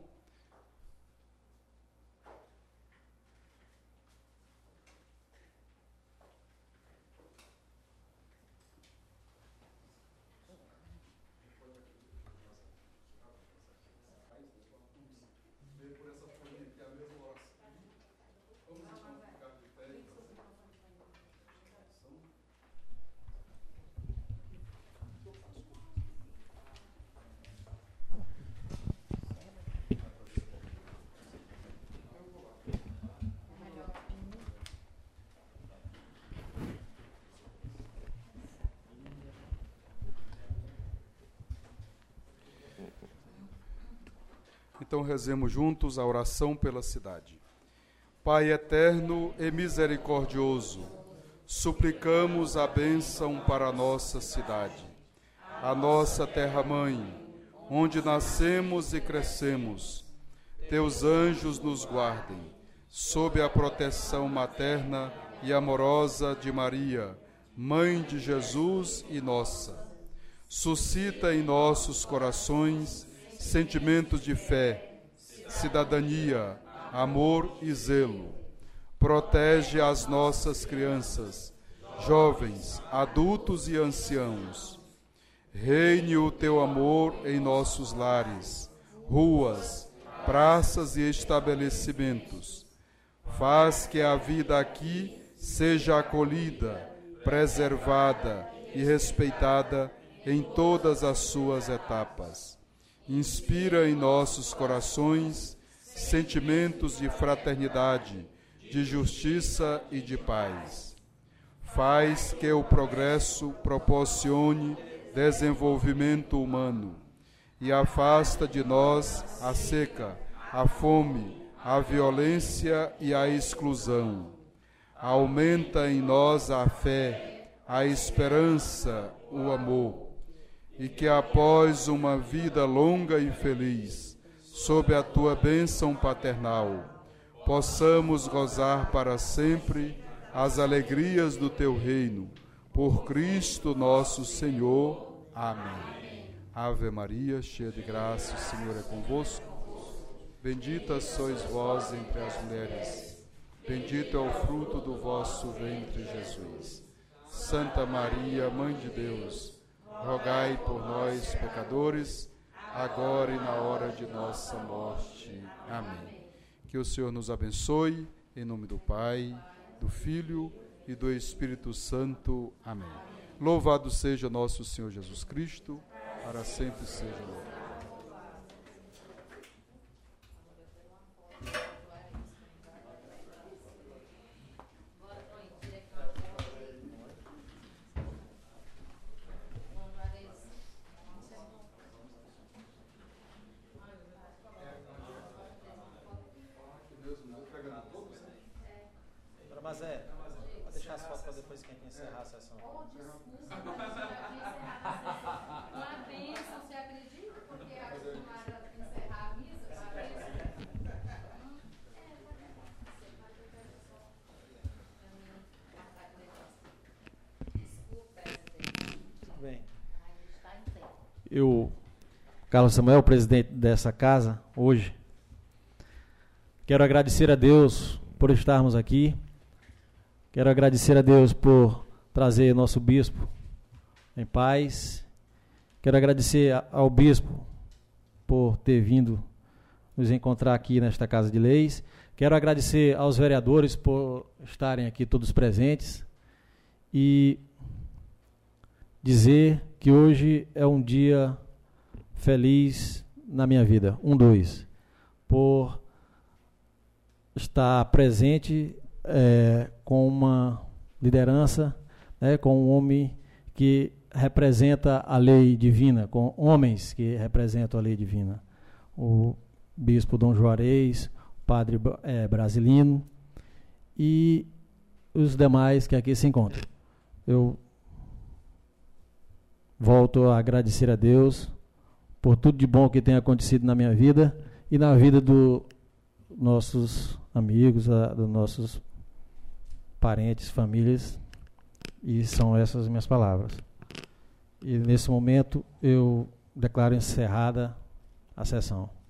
Então rezemos juntos a oração pela cidade. Pai eterno e misericordioso, suplicamos a bênção para a nossa cidade, a nossa terra-mãe, onde nascemos e crescemos. Teus anjos nos guardem, sob a proteção materna e amorosa de Maria, Mãe de Jesus e nossa. Suscita em nossos corações sentimentos de fé, cidadania, amor e zelo. Protege as nossas crianças, jovens, adultos e anciãos. Reine o teu amor em nossos lares, ruas, praças e estabelecimentos. Faz que a vida aqui seja acolhida, preservada e respeitada em todas as suas etapas. Inspira em nossos corações sentimentos de fraternidade, de justiça e de paz. Faz que o progresso proporcione desenvolvimento humano, e afasta de nós a seca, a fome, a violência e a exclusão. Aumenta em nós a fé, a esperança, o amor, e que após uma vida longa e feliz, sob a tua bênção paternal, possamos gozar para sempre as alegrias do teu reino. Por Cristo nosso Senhor. Amém. Ave Maria, cheia de graça, o Senhor é convosco. Bendita sois vós entre as mulheres. Bendito é o fruto do vosso ventre, Jesus. Santa Maria, Mãe de Deus, rogai por nós, pecadores, agora e na hora de nossa morte. Amém. Que o Senhor nos abençoe, em nome do Pai, do Filho e do Espírito Santo. Amém. Louvado seja nosso Senhor Jesus Cristo, para sempre seja louvado. Mas é, vou deixar as fotos para depois que a gente encerrar a sessão. Uma bênção, você acredita? Porque acostumaram a encerrar a missa, Tudo bem. Eu, Carlos Samuel, presidente dessa casa, hoje, quero agradecer a Deus por estarmos aqui. Quero agradecer a Deus por trazer nosso bispo em paz. Quero agradecer ao bispo por ter vindo nos encontrar aqui nesta Casa de Leis. Quero agradecer aos vereadores por estarem aqui todos presentes e dizer que hoje é um dia feliz na minha vida, um dois, por estar presente É, com uma liderança, né, com um homem que representa a lei divina, com homens que representam a lei divina. O bispo Dom Juarez, o padre é, Brasilino e os demais que aqui se encontram. Eu volto a agradecer a Deus por tudo de bom que tem acontecido na minha vida e na vida dos nossos amigos, a, dos nossos parentes, famílias, e são essas minhas palavras. E nesse momento eu declaro encerrada a sessão.